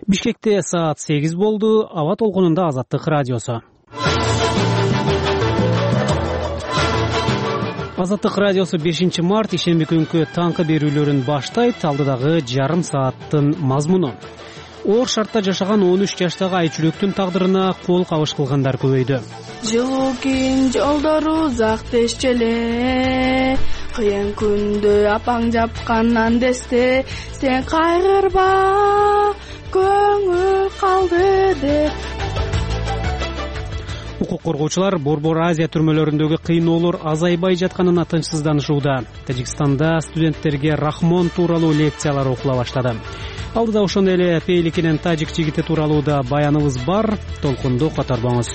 Бишкекте саат 8 болду. Аба толкунунда Азаттык радиосу. Азаттык радиосу 5 март ишемби күнкү таңкы берүүлөрүн баштайт. Алдыдагы жарым сааттын мазмуну. Оор шартта жашаган 13 жаштагы айчүрөктүн тагдырына кол кабыш кылгандар көбөйдү. Жылуу кийин жолдору узак дешчеле, кыйын күндө апаң жапкандан десте, сен кайгырба, көңүл калды деп. Укук коргоочулар Борбор Азия түрмөлөрүндөгү кыйноолор азайбай жатканына тынчсызданышууда. Тажикстанда студенттерге Рахмон тууралуу лекциялар окула баштады. Алдыда ошондой эле Пейликинен тажик жигити тууралуу да баяныбыз бар. Толкунду катарбаңыз.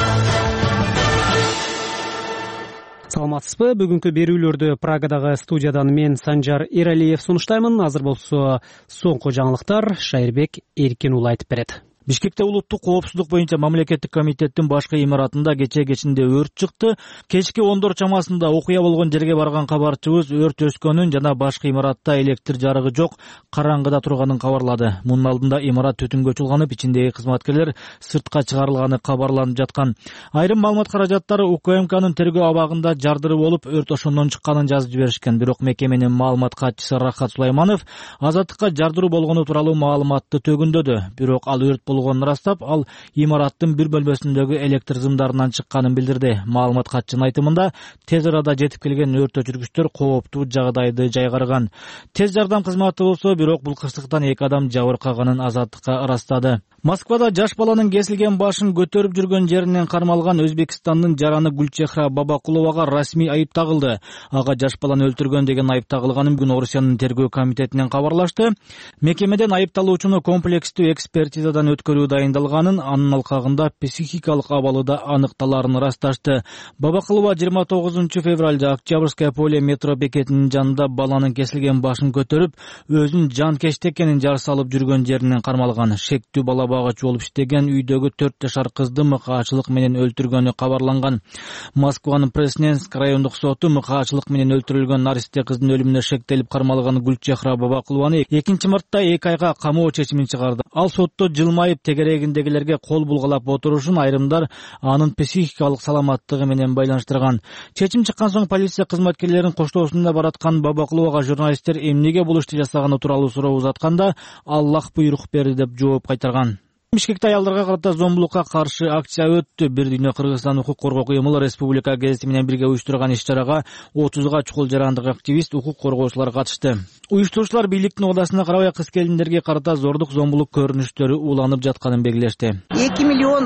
Саламатсызбы? Бүгүнкү берүүлөрдү Прагадагы студиядан мен Санжар Эралиев сунуштаймын. Азыр болсо соңку жаңылыктар Шайырбек Эркин уулу айтып берет. Бишкекте улуттук коопсуздук боюнча мамлекеттик комитеттин башкы имаратында кечинде өрт чыкты. Кечки 10 чамасында окуя болгон жерге барган кабарчыбыз өрт өскөнүн жана башкы имаратта электр жарыгы жок, караңгыда турганын кабарлады. Мунун алдында имарат түтүнгө чулганып, ичиндеги кызматкерлер сыртка чыгарылганы кабарланып жаткан. Айрым маалымат каражаттары УКМКнын тергөө абагында жардыры болуп, өрт ошондон чыкканын жазып жиберишкен. Бирок мекеменин маалымат катчысы Рахат Сулайманов Азаттыкка жардыруу болгону тууралуу маалыматты төгүндөдү. Бирок ал өрт болгонун ырастап, ал имараттын бир бөлмөсүндөгү электр зымдарынан чыкканын билдирди. Маалымат катчынын айтымында, тез арада жетип келген өрт өчүргүчтөр кооптуу жагдайды жайгарган. Тез жардам кызматы болсо, бирок бул кырсыктан 2 адам жабыркаганын Азаттыкка ырастады. Москвада жаш баланын кесилген башын көтөрүп жүргөн жеринен кармалган Өзбекстандын жараны Гүлчехра Бабакуловага расмий айып тагылды. Ага жаш баланы өлтүргөн деген айып тагылганын бүгүн Орусиянын тергөө комитетинен кабарлашты. Мекемеден айыпталуучуну комплекстүү экспертизадан өткөрүү дайындалганын, анын алкагында психикалык абалы да аныкталарын ырасташты. Бабакулова 29 февралда Октябрьское поле метро бекетинин жанында баланын кесилген башын көтөрүп, өзүн жанкечти экенин жар салып жүргөн жеринен кармалган. Шектүү бала багыч болуп иштеген үйдөгү 4 жашар кызды мыкаачылык менен өлтүргөнү кабарланган. Москванын Пресненск райондук соту мыкаачылык менен өлтүрүлгөн наристе кыздын өлүмүнө шектелип кармалган Гүлчехра Бабакулованы 2 мартта 2 айга камоо чечимин чыгарды. Ал сотто жылмайып тегерегиндегилерге кол булгалап отурушун айрымдар анын психикалык саламаттыгы менен байланыштырган. Чечим чыккан соң полиция кызматкерлеринин коштоосунда бараткан Бабакуловага журналисттер эмнеге бул ишти жасаганы тууралуу суроо узатканда, Аллах буйрук берди деп жооп кайтарган. Бишкекте аялдарга карата зомбулукка каршы акция өттү. Бир дүйнө Кыргызстан укук коргоо кыймылы Республика гезити менен бирге уюштурган иш-чарага 30га чукул жарандык активист, укук коргоочулар катышты. Уюштуруучулар бийликтин убадасына карабай кыз келиндерге карата зордук зомбулук көрүнүштөрү уланып жатканын белгилешти. 2 миллион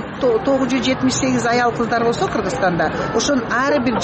978 аял кыздар болсо Кыргызстанда, ошонун ар бир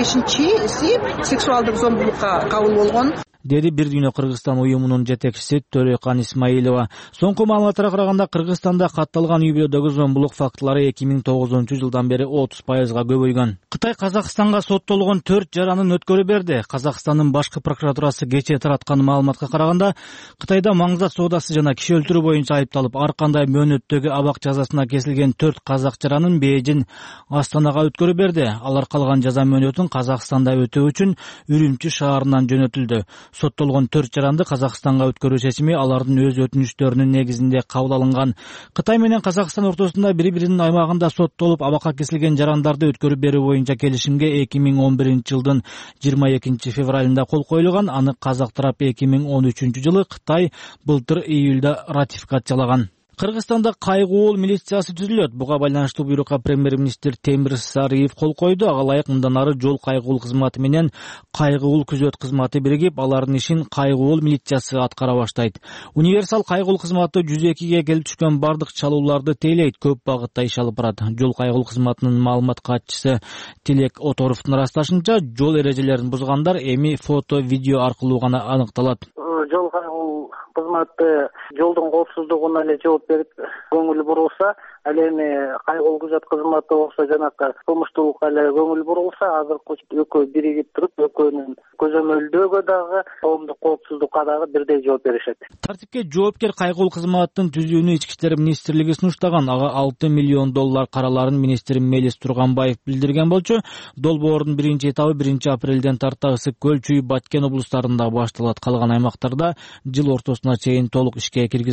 25-си сексуалдык зомбулукка кабыл болгон, деди Бир дүйнө Кыргызстан уюмунун жетекчиси Төрөкан Исмаилова. Соңку маалыматтарга караганда Кыргызстанда катталган үй-бүлөдөгү зомбулук фактылары 2009-жылдан бери 30%га көбөйгөн. Кытай Казакстанга соттолгон 4 жаранын өткөрүп берди. Казакстандын башкы прокуратурасы кечээ тараткан маалыматка караганда, Кытайда маңзат соодасы жана киши өлтүрүү боюнча айыпталып, ар кандай мөөнөттөгү абак жазасына кесилген 4 казак жаранын Бээжин Астанага өткөрүп берди. Алар калган жаза мөөнөтүн Казакстанда өтөө үчүн Үрүмчү шаарынан жөнөтүлдү. Соттолгон 4 жаранды Казакстанга өткөрүү чечими алардын өз өтүнүчтөрүнүн негизинде кабыл алынган. Кытай менен Казакстан ортосунда бири-биринин аймагында соттолуп абакка кесилген жарандарды өткөрүп берүү боюнча келишимге 2011-жылдын 22 февралында кол коюлган. Аны казак тарап 2013-жылы, Кытай былтыр июлда ратификациялаган. Кыргызстанда кайгуул милициясы түзүлөт. Буга байланыштуу буйрукка премьер-министр Темир Сариев кол койду. Ага ылайык мындан ары жол кайгуул кызматы менен кайгуул күзөт кызматы биригип, алардын ишин кайгуул милициясы аткара баштайт. Универсал кайгуул кызматы 102-ге келип түшкөн бардык чалууларды тейлейт, көп багытта иш алып барат. Жол кайгуул кызматынын маалымат катчысы Тилек Оторовдун ырасташынча, жол эрежелерин бузгандар эми фото, видео аркылуу гана аныкталат. Жол кайгуул кызматы жолдун коопсуздугуна эле жооп берип, көңүл бурулса, ал эми кайгуул күзөт кызматы болсо жанакы кылмыштуулукка эле көңүл бурулса, азыркы экөө биригип туруп, экөөнүн көзөмөлдөөгө дагы, коомдук коопсуздукка дагы бирдей жооп беришет. Тартипке жоопкер кайгуул кызматтын түзүүнү Ички иштер министрлиги сунуштаган. Ага $6 миллион караларын министр Мелис Турганбаев билдирген болчу. Долбоордун биринчи этабы 1-апрелден тарта Ысык көл, Чүй, Баткен облустарында башталат. Калган аймактарда жыл ортосуна чейин толук ишке киргизилет.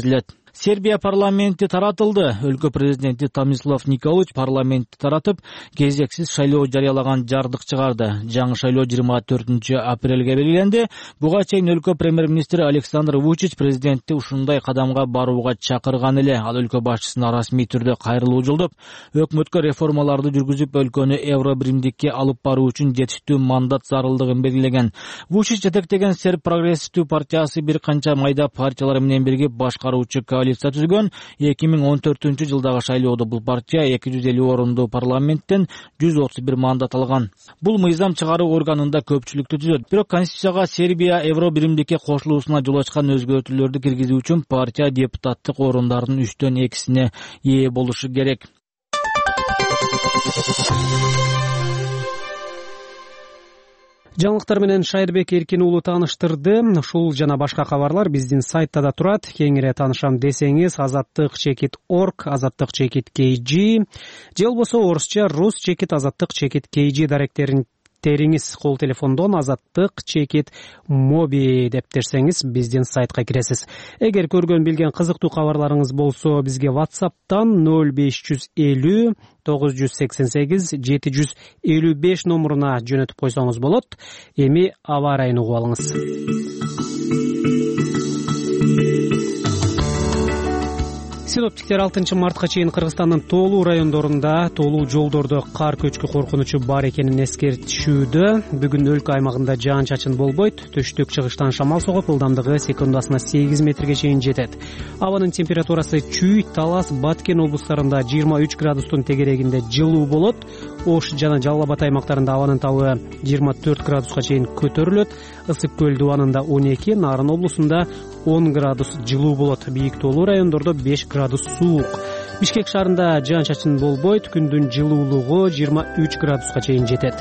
Сербия парламенти таратылды. Өлкө президенти Томислав Николич парламентти таратып, кезексиз шайлоо жарыялаган жардык чыгарды. Жаңы шайлоо 24 апрелге белгиленди. Буга чейин өлкө премьер-министри Александр Вучич президентти ушундай кадамга барууга чакырган эле. Ал өлкө башчысына расмий түрдө кайрылуу жолдоп, өкмөткө реформаларды жүргүзүп, өлкөнү евро биримдикке алып баруу үчүн жетиштүү мандат зарылдыгын белгилеген. Вучич жетектеген Серб прогрессивдүү партиясы бир канча майда партиялар менен биригип башкаруучу коалиция түзгөн. 2014-жылдагы шайлоодо бул партия 250 орундуу парламенттен 131 мандат алган. Бул мыйзам чыгаруу органында көпчүлүктү түзөт. Бирок Конституцияга Сербия евро биримдикке кошулуусуна жол ачкан өзгөртүүлөрдү киргизүү үчүн партия депутаттык орундардын 3/2-сине ээ болушу керек. Жаңылыктар менен Шайырбек Эркин уулу тааныштырды. Ушул жана башка кабарлар биздин сайтта да турат. Кеңири таанышам десеңиз azattik.org, azattik.kg же болбосо орусча rus.azattik.kg даректериңиз кол телефондон azattik.mobi деп терсеңиз биздин сайтка киресиз. Эгер көргөн билген кызыктуу кабарларыңыз болсо бизге WhatsApp'тан 0550 988 755 номуруна жөнөтүп койсоңуз болот. Эми аба ырайын угуп алыңыз. Синоптиктер 6 мартка чейин Кыргызстандын тоолуу райондорунда тоолуу жолдордо кар көчкү коркунучу бар экенин эскертишүүдө. Бүгүн өлкө аймагында жаан-чачын болбойт. Төштүк-чыгыштан шамал согуп, ылдамдыгы секундасына 8 метрге чейин жетет. Абанын температурасы Чүй, Талас, Баткен облустарында 23 градустун тегерегинде жылуу болот. Ош жана Жалал Абад аймактарында абанын табы 24 градуска чейин көтөрүлөт. Ысык көл дубанында 12, Нарын облусунда 10 градус жылуу болот. Бийик тоолуу райондордо 5 градус суук. Бишкек шаарында жаан-чачын болбойт. Күндүн жылуулугу 23 градуска чейин жетет.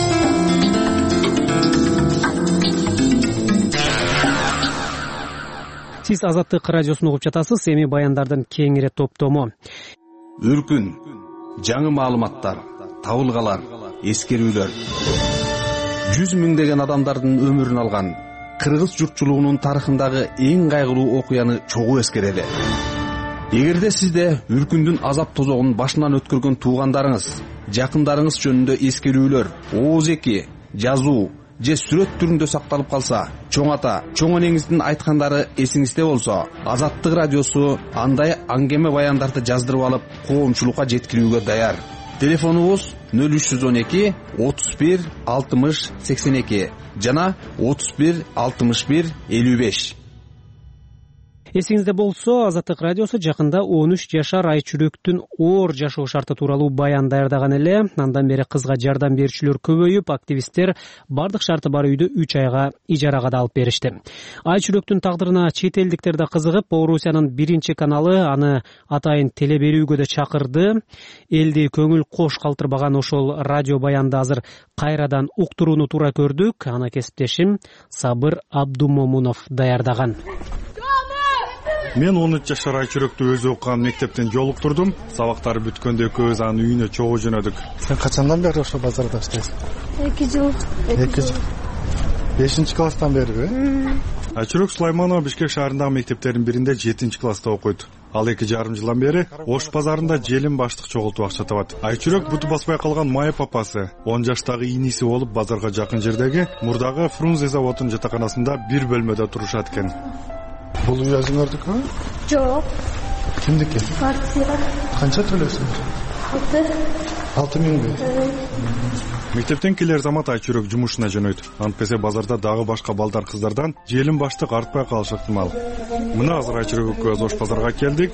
Сиз Азаттык радиосун угуп жатасыз. Эми баяндардын кеңири топтому. Үркүн, жаңы маалыматтар, табылгалар, эскерүүлөр. 100 миңдеген адамдардын өмүрүн алган кыргыз журтчулугунун тарыхындагы эң кайгылуу окуяны чогуу эскерели. Эгерде сизде үркүндүн азап тозогун башынан өткөргөн туугандарыңыз, жакындарыңыз жөнүндө эскерүүлөр, ооз-эки, жазуу же сүрөт түрүндө сакталып калса, чоң ата, чоң энеңиздин айткандары эсиңизде болсо, Азаттык радиосу андай аңгеме баяндарды жаздырып алып, коомчулукка жеткирүүгө даяр. Телефонубуз 0312 31 60 82 жана 31 61 55. Эсиңизде болсо, Азаттык радиосу жакында 13 жашар Айчүрөктүн оор жашоо шарты тууралуу баян даярдаган эле. Андан бери кызга жардам берүүчүлөр көбөйүп, активисттер бардык шарты бар үйдү 3 айга ижарага да алып беришти. Айчүрөктүн тагдырына чет элдиктер да кызыгып, Орусиянын 1 каналы аны атайын теле берүүгө да чакырды. Элди көңүл кош калтырбаган ошол радио баянды азыр кайрадан уктурууну туура көрдүк. Аны кесиптешим Сабыр Абдумомунов даярдаган. Мен 13 жашар Айчүрөктү өзү окуган мектептен жолуктурдум. Сабактары бүткөндө экөөбүз анын үйүнө чогуу жөнөдүк. Сен качандан бери ошо базарда иштейсиң? 2 жыл. 2 жыл. 5-класстан бериби? Айчүрөк Сулайманова Бишкек шаарындагы мектептердин биринде 7-класста окуйт. Ал 2,5 жылдан бери Ош базарында желим баштык чогултуп акча табат. Айчүрөк буту баспай калган майы папасы 10 жаштагы иниси болуп базарга жакын жердеги мурдагы Фрунзе заводунун жатаканасында бир бөлмөдө турушат экен. Бул үй өзүңөрдүкү? Жок. Кимдики? Квартира. Канча төлөсүң? 6 миңби? Мектептен келер замат Айчүрөк жумушуна жөнөйт. Антпесе базарда дагы башка балдар кыздардан желим баштык артпай калышы ыктымал. Мына азыр Айчүрөк экөөбүз Ош базарга келдик.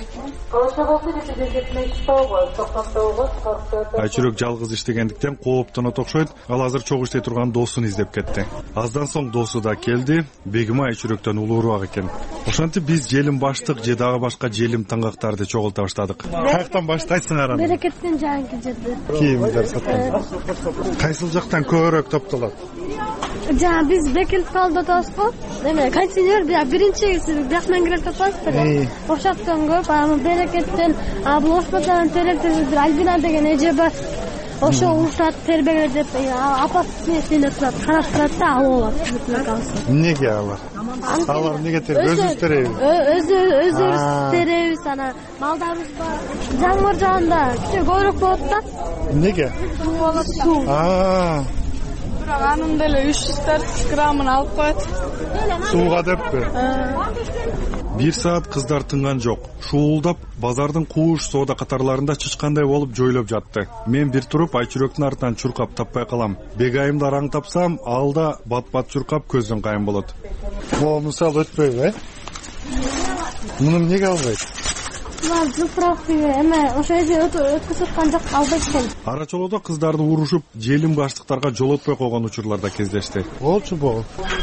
Айчүрөк жалгыз иштегендиктен кооптонот окшойт. Ал азыр чогуу иштей турган досун издеп кетти. Аздан соң досу да келди. Бегима Айчүрөктөн улуураак экен. Ошентип биз желим баштык же дагы башка желим таңгактарды чогулта баштадык. Каяктан баштайсың аны? Берекеттен жанкы жерде. Кийимдер саткан. Кайсыл жактан көбүрөөк топтолот? Жана биз бекилип калды атабызбы? Эме контейнер биринчи бияктан кирип атпайсызбы? Ошоктон көп, аны берекеттен, бул Ош базарынын теректеги Альбина деген эже бар. ошо урушат тербегиле деп апасынын эсинде турат, карап турат да алып алат. Эмнеге алар эмнеге тербейт? Өзүбүз теребиз. Өзүбүз теребиз, анан малдарыбыз бар. Жаңгыр жаанда кичи көбүрөөк болот да. Эмнеге? Суу болот, суу. Бирок анын деле 300 граммын алып коет. Сууга деппи? 1 саат кыздар тынган жок. Шуулдап, базардын кууш соода катарларында чычкандай болуп жойлоп жатты. Мен бир туруп Айчүрөктүн артынан чуркап таппай калам. Бегайымды араң тапсам, ал да бат-бат чуркап көздөн кайын болот. Могу мисалы өтпөйбү, Муну эмнеге албайт? Булар жупуровкиге эме ошо жерде өткөзүп аткан жок, албайт экен. Ара-чолодо кыздарды урушуп, желим баштыктарга жол өтпөй койгон учурлар да кездешти. Болчу бул.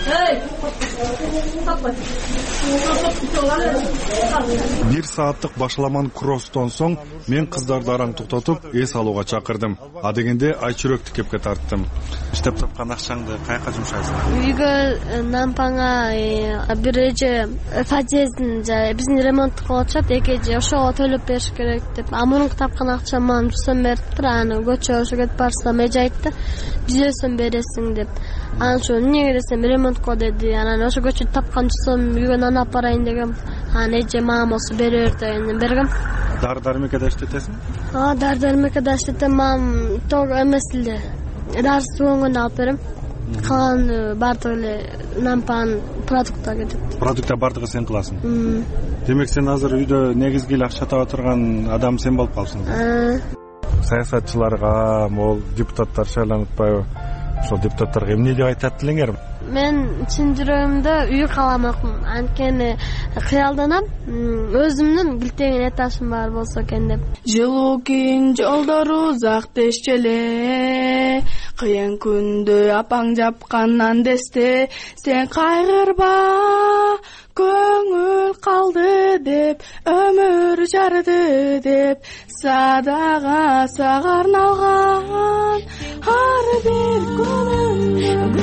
1 сааттык башаламан кроссдон соң мен кыздарды араң токтотуп, эс алууга чакырдым. А дегенде Айчүрөк тикепке тарттым. Иштеп тапкан акчаңды каяка жумшайсың? Үйгө, нампаңа, бир эже подъездин биздин ремонт кылып атышат, экеже ошого төлөп бериш керек деп. Мурунку тапкан акчамды 100 сом бериптир, аны көчө ошо кетип барсам эже айтты, 100 сом бересиң деп. Анан ошо эмнеге десем ремонтко деди. Анан ошо көчө тапкан 100 сом үйгө нан алып барайын дегем. Анан эже мага болсо бере бер дегенде бергем. Дары-дармекеде иштетесиң? Дары-дармекеде иштетем, мам тог эмес эле. Дарысы болгондо алып берем. Калган баардыгы эле нампан продуктка кетет. Продукта баардыгы сен кыласың. Демек сен азыр үйдө негизги эле акча таба турган адам сен болуп калыпсың. Саясатчыларга, могул депутаттар шайланып атпайбы? Ошол депутаттарга эмне деп айтат элеңер? Мен чын жүрөгүмдө үй каламакмын. Анткени кыялданам, өзүмдүн билтеген этажым бар болсо экен деп. Жылуукин жолдору узак дешчү эле, кыйын күндө апаң жапкандан десте, сен кайгырба, көңүл калды деп, өмүр жарды деп, садага сага арналган ар бир күнүм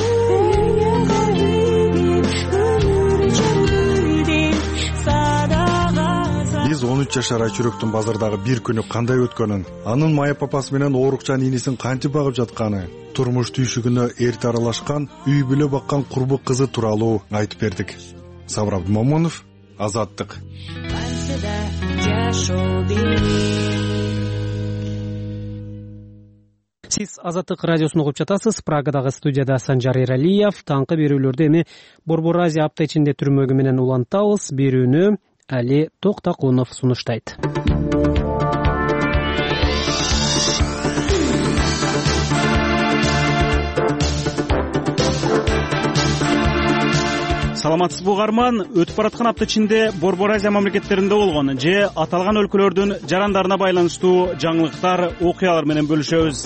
Биз 13 жашар Айчүрөктүн базардагы бир күнү кандай өткөнүн, анын майып папасы менен оорукчан инисин кантип багып жатканы, турмуш түйшүгүнө эрте аралашкан, үй бүлө баккан курбу кызы тууралуу айтып бердик. Сабыр Абдымомунов, Азаттык. Сиз Азаттык радиосун угуп жатасыз. Прагадагы студияда Санжар Эралиев. Таңкы берүүлөрдү эми Борбор Азия апта ичинде түрмөгү менен улантабыз. Берүүнү Али Токтакунов сунуштайт. Саламатсызбы угарман, өтүп бараткан апта ичинде Борбор Азия мамлекеттеринде болгон же аталган өлкөлөрдүн жарандарына байланыштуу жаңылыктар, окуялар менен бөлүшөбүз.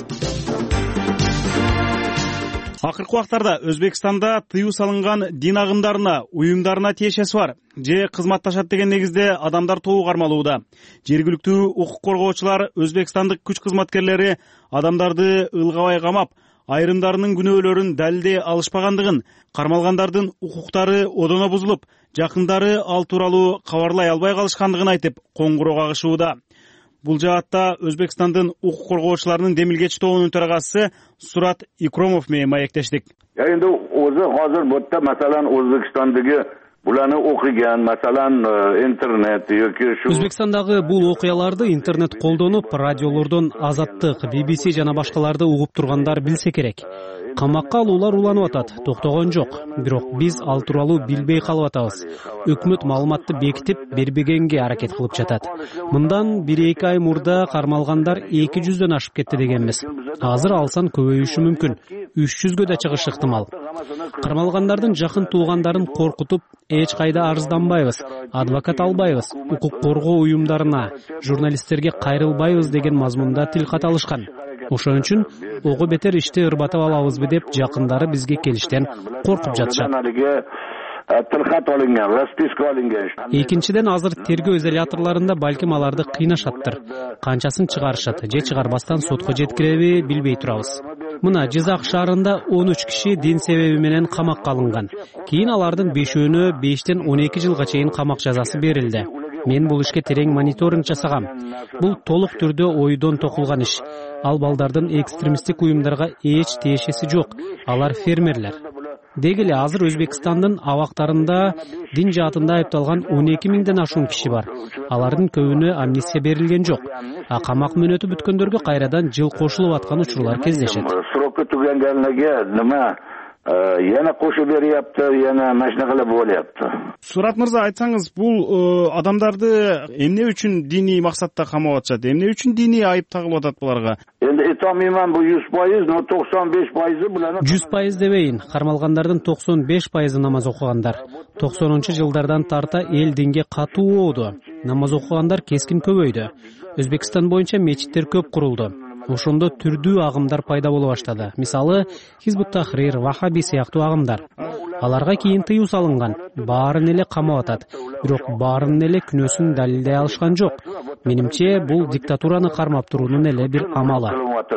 Акыркы убактарда Өзбекстанда тыюу салынган дин агымдарына, уюмдарына тиешеси бар же кызматташат деген негизде адамдар тобу кармалууда. Жергиликтүү укук коргоочулар Өзбекстандык күч кызматкерлери адамдарды ылгабай камап, айрымдарынын күнөөлөрүн далилдей алышпагандыгын, кармалгандардын укуктары одоно бузулуп, жакындары ал тууралуу кабарлай албай калышкандыгын айтып, коңгуроо кагышууда. Бул жаатта Өзбекстандын укук коргоочуларынын демилгеч тобунун төрагасы Сурат Икромов менен маектештик. Endi o'zi hozir bu yerda masalan O'zbekistondagi bularni o'qigan, masalan internet yoki shu Өзбекстандагы бул окуяларды интернет колдонуп, радиолордон Азаттык, BBC жана башкаларды угуп тургандар билсе керек. Камакка алуулар уланып атат, токтогон жок. Бирок биз ал тууралуу билбей калып атабыз. Өкмөт маалыматты бекитип бербегенге аракет кылып жатат. Мындан 1-2 ай мурда кармалгандар 200дөн ашып кетти дегенбиз. Азыр алсан көбөйүшү мүмкүн. 300гө да чыгышы ыктымал. Кармалгандардын жакын туугандарын коркутуп, эч кайда арызданбайбыз, адвокат албайбыз, укук коргоо уюмдарына, журналисттерге кайрылбайбыз деген мазмунда тил кат алышкан. Ошон үчүн ого бетер ишти ырбатып алабызбы деп жакындары бизге келиштен коркуп жатышат. Экинчиден азыр тергөө изоляторларында балким аларды кыйнашаттыр. Канчасын чыгарышат же чыгарбастан сотко жеткиреби билбей турабыз. Мына Жизак шаарында 13 киши дин себеби менен камакка алынган. Кийин алардын 5-өөнө 5-тен 12 жылга чейин камак жазасы берилди. Мен бул ишке терең мониторинг жасагам. Бул толук түрдө ойдон токулган иш. Ал балдардын экстремисттик уюмдарга эч тиешеси жок. Алар фермерлер. Деги эле азыр Өзбекстандын абактарында дин жаатында айыпталган 12 миңден ашуун киши бар. Алардын көбүнө амнистия берилген жок. Камак мөөнөтү бүткөндөргө кайрадан жыл кошулуп аткан учурлар кездешет. Сроку түгөнгөнлөргө нема yana qo'shib beryapti, yana mashina qilib bo'lyapti. Сурат мырза, айтсаңыз, бул адамдарды эмне үчүн диний максатта камап атышат? Эмне үчүн диний айып тагылып атат буларга? Endi aytolmayman bu 100%, no 95% bularni 100% дебейин. Кармалгандардын 95% намаз окугандар. 90-жылдардан тарта эл динге катуу болду. Намаз окугандар кескин көбөйдү. Өзбекстан боюнча мечиттер көп курулду. Ошондо түрдүү агымдар пайда боло баштады. Мисалы, Хизбут Тахрир, Вахаби сыяктуу агымдар. Аларга кийин тыюу салынган. Баарын эле камап атат. Бирок баарын эле күнөөсүн далилдей алышкан жок. Менимче, бул диктатураны кармап туруунун эле бир амалы.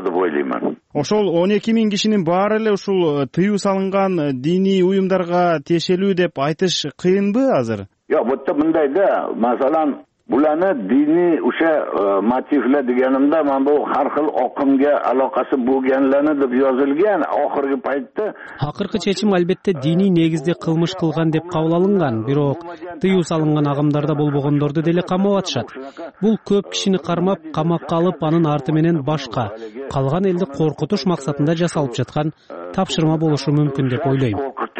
Ошол 12 миң кишинин баары эле ушул тыюу салынган диний уюмдарга тиешелүү деп айтыш кыйынбы азыр? Yo'q, bu yerda bundayda, masalan, bularni diniy o'sha motivlar deganimda mana bu har xil oqimga aloqasi bo'lganlarni deb yozilgan oxirgi paytda. Акыркы чечим албетте диний негизде кылмыш кылган деп кабыл алынган, бирок тыюу салынган агымдарда болбогондорду деле камап атышат. Бул көп кишини кармап, камакка алып, анын арты менен башка калган элди коркутуш максатында жасалып жаткан тапшырма болушу мүмкүн деп ойлойм.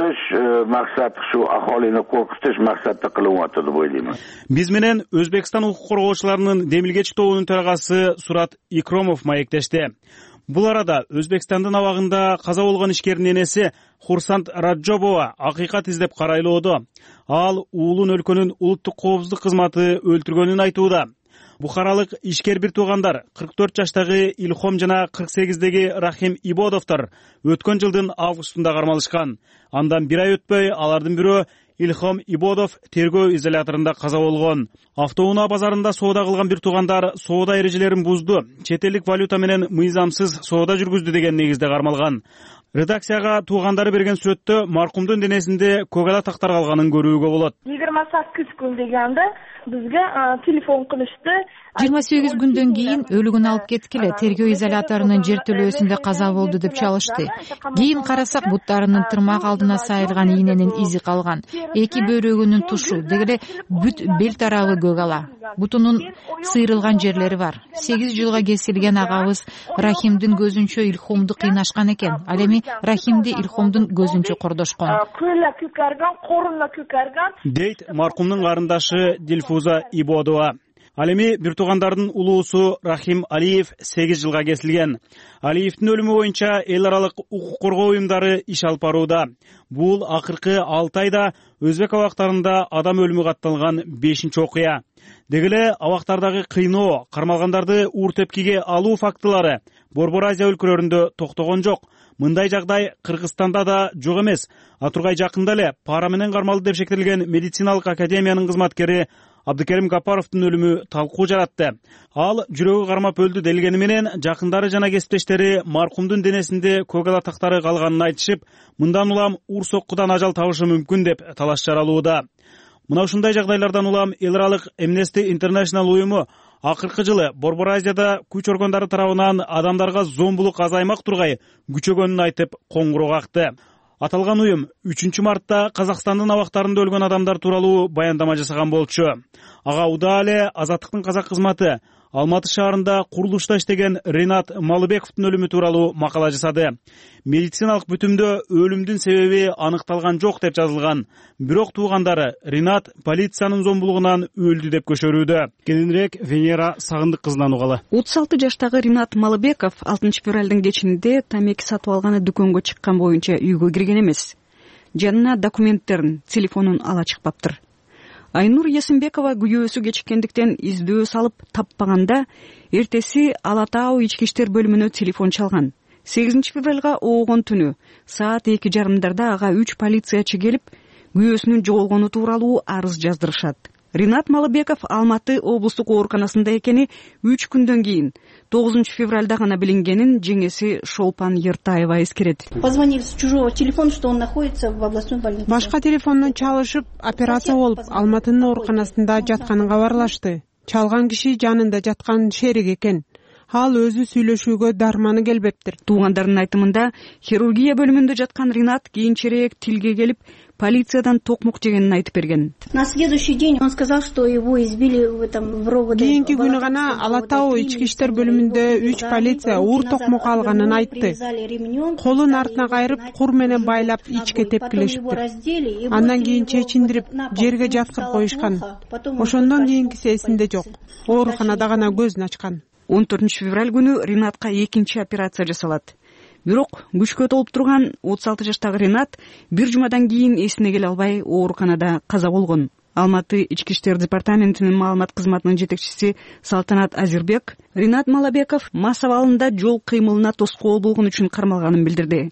Maqsad shu aholini qo'rqitish maqsadida qilyapti deb o'ylayman. Биз менен Өзбекстан укук коргоочуларынын демилгеч тобунун төрагасы Сурат Икромов маектешти. Бул арада Өзбекстандын абагында каза болгон ишкердин энеси Хурсант Раджобова акыйкат издеп карайлоодо. Ал уулун өлкөнүн улуттук коопсуздук кызматы өлтүргөнүн айтууда. Бухаралык ишкер бир туугандар 44 жаштагы Илхом жана 48деги Рахим Ибодовдор өткөн жылдын августунда кармалышкан. Андан бир ай өтпөй алардын бирөө Илхом Ибодов тергөө изоляторунда каза болгон. Автоунаа базарында соода кылган бир туугандар соода эрежелерин бузду, чет элдик валюта менен мыйзамсыз соода жүргүздү деген негизде кармалган. Редакцияга туугандары берген сүрөттө маркумдун денесинде көгала тактар калганын көрүүгө болот. 28 күн дегенде бизге телефон кылышты. 28 күндөн кийин өлүгүн алып кеткиле, тергөө изоляторунун жертөлөөсүндө каза болду деп чалышты. Кийин карасак буттарынын тырмак алдына сайылган ийненин изи калган. Эки бөйрөгүнүн тушу, дегеле бүт бел тарабы көгала. Бутунун сыйрылган жерлери бар. 8 жылга кесилген агабыз Рахимдин көзүнчө Илхомду кыйнашкан экен. Ал эми Рахимди Илхомдун көзүнчө кордошкон. Көйлө көкөргөн, корунна көкөргөн. Дейт маркумдун карындашы Дилфуза Ибодова. Ал эми бир туугандардын улуусу Рахим Алиев 8 жылга кесилген. Алиевдин өлүмү боюнча эл аралык укук коргоо уюмдары иш алып барууда. Бул акыркы 6 айда өзбек абактарында адам өлүмү катталган 5-чи окуя. Дегеле абактардагы кыйноо, кармалгандарды уур тепкиге алуу фактылары Борбор Азия өлкөлөрүндө токтогон жок. Мындай жагдай Кыргызстанда да жок эмес. Атургай жакында эле пара менен кармалды деп шектелген медициналык академиянын кызматкери Абдыкерим Гапаровдун өлүмү талкуу жаратты. Ал жүрөгү кармап өлдү делгени менен жакындары жана кесиптештери маркумдун денесинде көгала тактары калганын айтышып, мындан улам уур соккудан ажал табышы мүмкүн деп талаш жаралууда. Мына ушундай жагдайлардан улам эл аралык Amnesty International уюму акыркы жылы Борбор Азияда күч органдары тарабынан адамдарга зомбулук азаймак тургай күчөгөнүн айтып коңгуроо какты. Аталган уюм 3 мартта Казакстандын абактарында өлгөн адамдар тууралуу баяндама жасаган болчу. Ага удаа эле Азаттыктын казак кызматы Алматы шаарында курулушта иштеген Ринат Малыбековдун өлүмү тууралуу макала жасады. Медициналык бүтүмдө өлүмдүн себеби аныкталган жок деп жазылган. Бирок туугандары Ринат полициянын зомбулугунан өлдү деп көчөрүүдө. Кененирээк Венера Сагындык кызынан угалы. 36 жаштагы Ринат Малыбеков 6 февралдын кечинде тамеки сатып алганы дүкөнгө чыккан боюнча үйгө кирген эмес. Жанына документтерин, телефонун ала чыкпаптыр. Айнур Есимбекова күйөөсү кечиккендиктен издөө салып таппаганда, эртеси Ала Тау ички иштер бөлүмүнө телефон чалган. 8 февралга оогон түнү саат 2:30 ага 3 полициячы келип, күйөөсүнүн жоголгону тууралуу арыз жаздырышат. Ринат Малыбеков Алматы облустук ооруканасында экени 3 күндөн кийин 9 февралда гана билингенин жеңеси Шолпан Ертаева эскерет. Позвонили с чужого телефона, что он находится в областной больнице. Башка телефондон чалышып, операция болуп, Алматынын ооруканасында жатканын кабарлашты. Чалган киши жанында жаткан шерик экен. Ал өзү сүйлөшүүгө дарманы келбептир. Туугандардын айтымында хирургия бөлүмүндө жаткан Ринат кийинчерээк тилге келип, полициядан токмук жегенин айтып берген. На следующий день он сказал, что его избили в РОВД. Кийинки күнү гана Ала Тау ички иштер бөлүмүндө 3 полиция уур токмок алганын айтты. Колун артына кайрып, кур менен байлап ичке тепкилешиптир. Андан кийин чечиндирип, жерге жаткырып коюшкан. Ошондон кийинкиси эсинде жок. Ооруканада гана көзүн ачкан. 14 февраль күнү Ринатка экинчи операция жасалат. Бирок күчкө толуп турган 36 жаштагы Ринат бир жумадан кийин эсине келе албай ооруканада каза болгон. Алматы ички иштер департаментинин маалымат кызматынын жетекчиси Салтанат Азирбек Ринат Малыбеков мас абалында жол кыймылына тоскоол болгон үчүн кармалганын билдирди.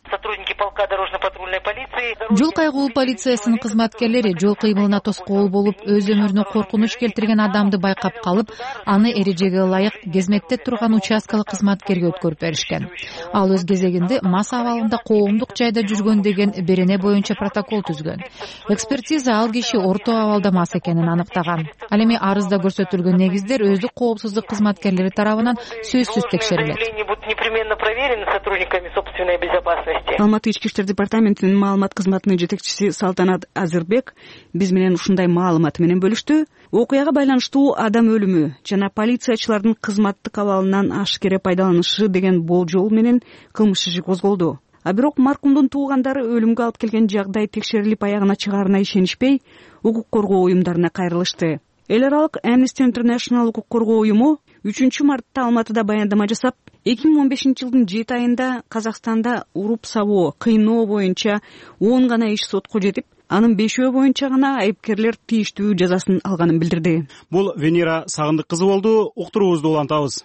Жол кайгылуу полициясынын кызматкерлери жол кыймылына тоскоол болуп, өз өмүрүнө коркунуч келтирген адамды байкап калып, аны эрежеге ылайык кезметте турган участкалык кызматкерге өткөрүп беришкен. Ал өз кезегинде мас абалында коомдук жайда жүргөн деген берене боюнча протокол түзгөн. Экспертиза ал киши орто абалда мас экенин аныктаган. Ал эми арызда көрсөтүлгөн негиздер өздүк коопсуздук кызматкерлери тарабынан сөзсүз текшерилет. Алматы ички иштер департаментинин маалымат кызматынын жетекчиси Салтанат Азирбек биз менен ушундай маалымат менен бөлүштү. Окуяга байланыштуу адам өлүмү жана полициячылардын кызматтык абалынан ашкере пайдаланышы деген болжол менен кылмыш иши козголду. А бирок маркумдун туугандары өлүмгө алып келген жагдай текшерилип аягына чыгаарына ишенишпей, укук коргоо уюмдарына кайрылышты. Эл аралык Amnesty International укук коргоо уюму 3 мартта Алматыда баяндама жасап, 2015-жылдын 7 айында Казакстанда уруп сабоо, кыйноо боюнча 10 гана иш сотко жетип, анын 5 боюнча гана айыпкерлер тийиштүү жазасын алганын билдирди. Бул Венера Сагындык кызы болду. Уктуруубузду улантабыз.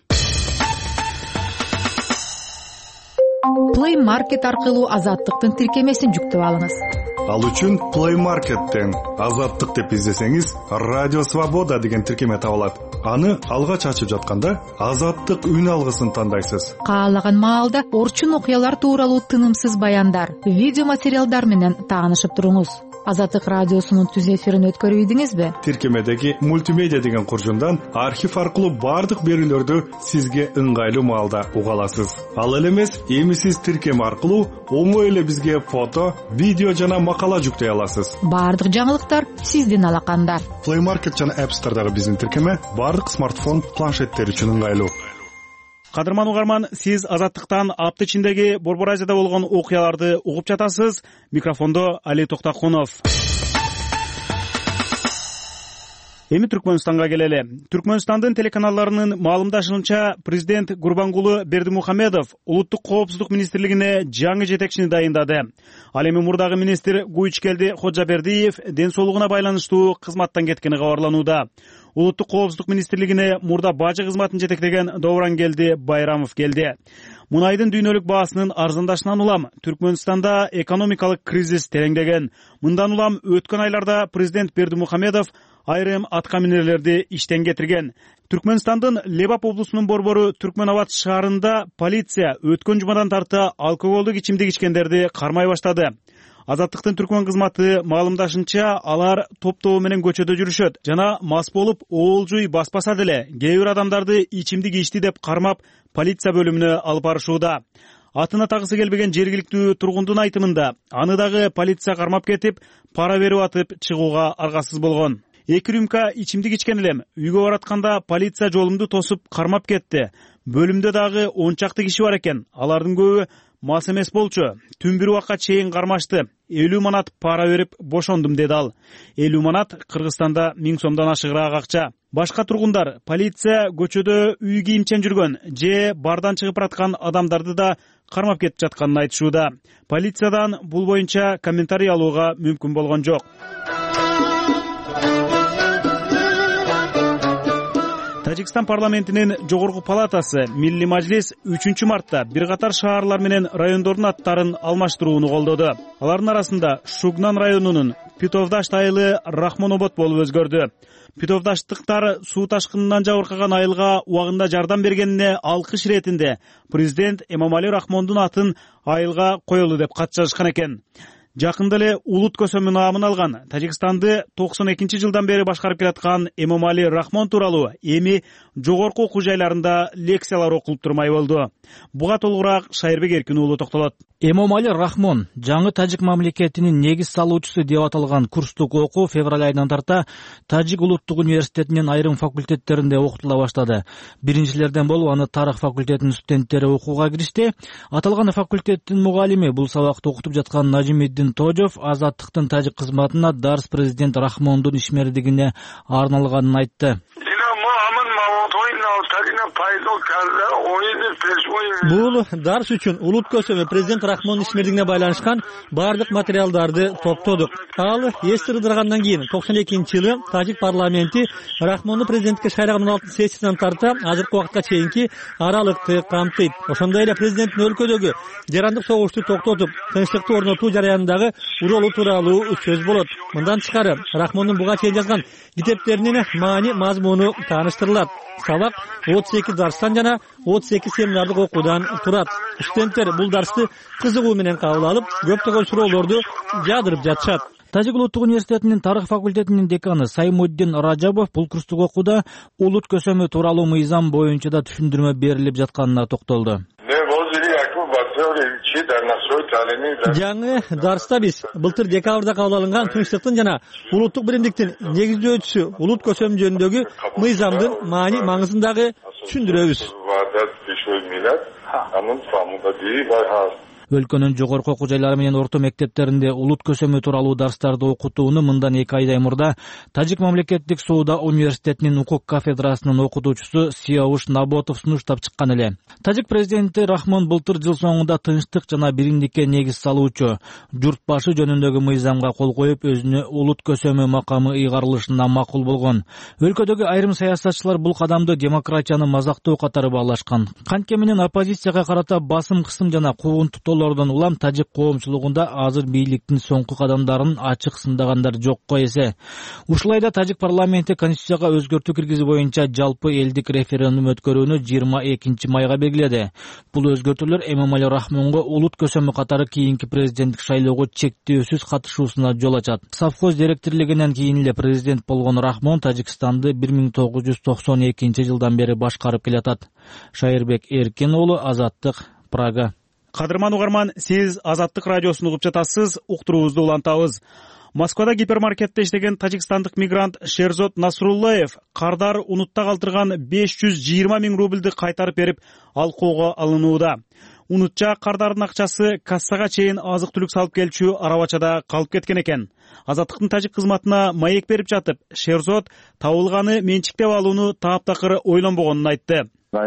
Play Market аркылуу Азаттыктын тиркемесин жүктөп алыңыз. Ал үчүн Play Market'тен Азаттык деп издесеңиз, Радио Свобода деген тиркеме табылат. Аны алгач ачып жатканда Азаттык үн алгысын тандайсыз. Каалаган маалда орчун окуялар тууралуу тынымсыз баяндар, видео материалдар менен таанышып туруңуз. Азаттык радиосунун түз эфирин өткөрүп ийдиңизби? Тиркемедеги мультимедиа деген куржундан архив аркылуу бардык берүүлөрдү сизге ыңгайлуу маалда уга аласыз. Ал эле эмес, эми сиз тиркеме аркылуу оңой эле бизге фото, видео жана макала жүктөй аласыз. Бардык жаңылыктар сиздин алаканда. Play Market жана App Store'дагы биздин тиркеме бардык смартфон, планшеттер үчүн ыңгайлуу. Кадырман угарман, сиз Азаттыктан апта ичиндеги Борбор Азияда болгон окуяларды угуп жатасыз. Микрофондо Али Токтакунов. Эми Түркмөнстанга келели. Түркмөнстандын телеканалларынын маалымдашынча, президент Гурбангулы Бердимухамедов улуттук коопсуздук министрлигине жаңы жетекчини дайындады. Ал эми мурдагы министр Гуйчкелди Ходжабердиев ден соолугуна байланыштуу кызматтан кеткени кабарланууда. Улуттук коопсуздук министрлигине мурда бажы кызматын жетектеген Доврангелди Байрамов келди. Мунайдын дүйнөлүк баасынын арзандашынан улам Түркмөнстанда экономикалык кризис тереңдеген. Мындан улам өткөн айларда президент Бердимухамедов айрым аткаминерлерди иштен кетирген. Түркмөнстандын Лебап облусунун борбору Түркмөнабад шаарында полиция өткөн жумадан тарта алкоголдук ичимдик ичкендерди кармай баштады. Азаттыктын түркмөн кызматы маалымдашынча, алар топтоо менен көчөдө жүрүшөт жана мас болуп оолжуй баспаса деле кээ бир адамдарды ичимдик ичти деп кармап полиция бөлүмүнө алып барышууда. Атын атагысы келбеген жергиликтүү тургундун айтымында, аны дагы полиция кармап кетип, пара берип атып чыгууга аргасыз болгон. 2 рюмка ичимдик ичкен элем. Үйгө баратканда полиция жолумду тосуп кармап кетти. Бөлүмдө дагы 10 чакты киши бар экен. Алардын көбү мас эмес болчу. Түн бир убакка чейин кармашты. 50 манат пара берип бошондум, деди ал. 50 манат Кыргызстанда 1000 сомдон ашыгыраак акча. Башка тургундар полиция көчөдө үй кийимчен жүргөн же бардан чыгып бараткан адамдарды да кармап кетип жатканын айтышууда. Полициядан бул боюнча комментарий алууга мүмкүн болгон жок. Тажикстан парламентинин жогорку палатасы Милли мажлис 3-мартта бир катар шаарлар менен райондордун аттарын алмаштырууну колдоду. Алардын арасында Шугнан районунун Питовдашт айылы Рахмонобод болуп өзгөрдү. Питовдаштыктар суу ташкынынан жабыркаган айылга убагында жардам бергенине алкыш иретинде президент Эмомали Рахмондун атын айылга коелу деп кат жазышкан экен. Жакында эле улут көсөмү наамын алган Тажикстанды 92-жылдан бери башкарып келаткан Эмомали Рахмон тууралуу эми жогорку окуу жайларында лекциялар окулуп турмай болду. Буга толугураак Шайырбек Эркин уулу токтолот. Эмомали Рахмон жаңы тажик мамлекетинин негиз салуучусу деп аталган курстук окуу февраль айынан тарта Тажик улуттук университетинин айрым факультеттеринде окутула баштады. Биринчилерден болуп аны тарых факультетинин студенттери окууга киришти. Аталган факультеттин мугалими бул сабакты окутуп жаткан Нажимиддин Тожов Азаттыктын тажик кызматына дарс президент Рахмондун ишмердигине арналганын айтты. Бул дарс үчүн улут көсөмү президент Рахмондун ишмердигине байланышкан бардык материалдарды топтодук. Ал эс сырдыргандан кийин 92-жылы тажик парламенти Рахмонду президентке шайлаган 16-сессиясынан тарта азыркы убакытка чейинки аралыкты камтыйт. Ошондой эле президенттин өлкөдөгү жарандык согушту токтотуп, тынчтыкты орнотуу жарыяндагы ролу тууралуу сөз болот. Мындан тышкары Рахмондун буга чейин жазган китептеринин маани мазмуну тааныштырылат. Сабак 32 дарстан жана 32 семинардык окуудан турат. Студенттер бул дарсты кызыгуу менен кабыл алып, көптөгөн суроолорду жаадырып жатышат. Тажик улуттук университетинин тарых факультетинин деканы Саймуддин Раджабов бул курстук окууда улут көсөмү тууралуу мыйзам боюнча да түшүндүрмө берилип жатканына токтолду. Жаңы дарста биз былтыр декабрда кабыл алынган тынчтыктын жана улуттук биримдиктин негиздөөчүсү улут көсөмү жөнүндөгү мыйзамдын маани маңызын дагы түшүндүрөбүз. Өлкөнүн жогорку окуу жайлары менен орто мектептеринде улут көсөмү тууралуу дарстарды окутууну мындан 2 айдай мурда Тажик мамлекеттик Сууда университетинин укук кафедрасынын окутуучусу Сияуш Наботов сунуштап чыккан эле. Тажик президенти Рахмон былтыр жыл соңунда тынчтык жана биримдикке негиз салуучу журт башы жөнүндөгү мыйзамга кол коюп, өзүнө улут көсөмү макамы ыйгарылышына макул болгон. Өлкөдөгү айрым саясатчылар бул кадамды демократияны мазактоо катары баалашкан. Канткени менен оппозицияга карата басым кысым жана куугунтуктоолордон улам тажик коомчулугунда азыр бийликтин соңку кадамдарын ачык сындагандар жокко эсе. Ушулай да тажик парламенти конституцияга өзгөртүү киргизүү боюнча жалпы элдик референдум өткөрүүнү 22 майга белгиледи. Бул өзгөртүүлөр Эмомали Рахмонго улут көсөмү катары кийинки президенттик шайлоого чектөөсүз катышуусуна жол ачат. Совхоз директорлигинен кийин эле президент болгон Рахмон Тажикстанды 1992-жылдан бери башкарып келатат. Шайырбек Эркин уулу, Азаттык, Прага. Кадырман угарман, сиз Азаттык радиосун угуп жатасыз, уктуруубузду улантабыз. Москвада гипермаркетте иштеген тажикстандык мигрант Шерзот Насруллаев кардар унутта калтырган 520 000 рубльды кайтарып берип, алкоого алынууда. Унутча кардардын акчасы кассага чейин азык-түлүк салып келчү арабачада калып кеткен экен. Азаттыктын тажик кызматына маек берип жатып, Шерзот табылганы менчиктеп алууну таптакыр ойлонбогонун айтты.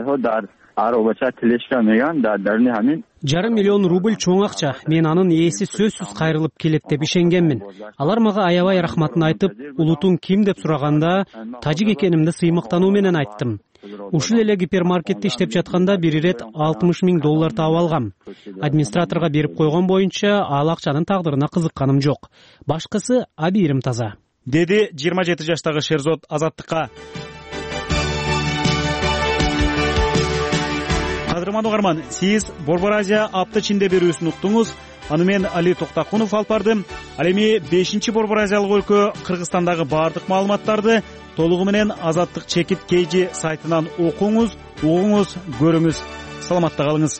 Жарым миллион рубль чоң акча. Мен анын ээси сөзсүз кайрылып келет деп ишенгенмин. Алар мага аябай рахматын айтып, улутуң ким деп сураганда, тажик экенимди сыймыктануу менен айттым. Ушул эле гипермаркетте иштеп жатканда бир ирет $60 000 таап алгам. Администраторго берип койгон боюнча ал акчанын тагдырына кызыкканым жок. Башкысы абийирим таза. Деди 27 жаштагы Шерзот Азаттыкка. Кадырман угарман, сиз Борбор Азия апта ичинде берүүсүн уктуңуз. Аны мен Али Токтакунов алып бардым. Ал эми 5-чи Борбор Азиялык өлкө Кыргызстандагы бардык маалыматтарды толугу менен Азаттык Чекит KG сайтынан окуңуз, угуңуз, көрүңүз. Саламатта калыңыз.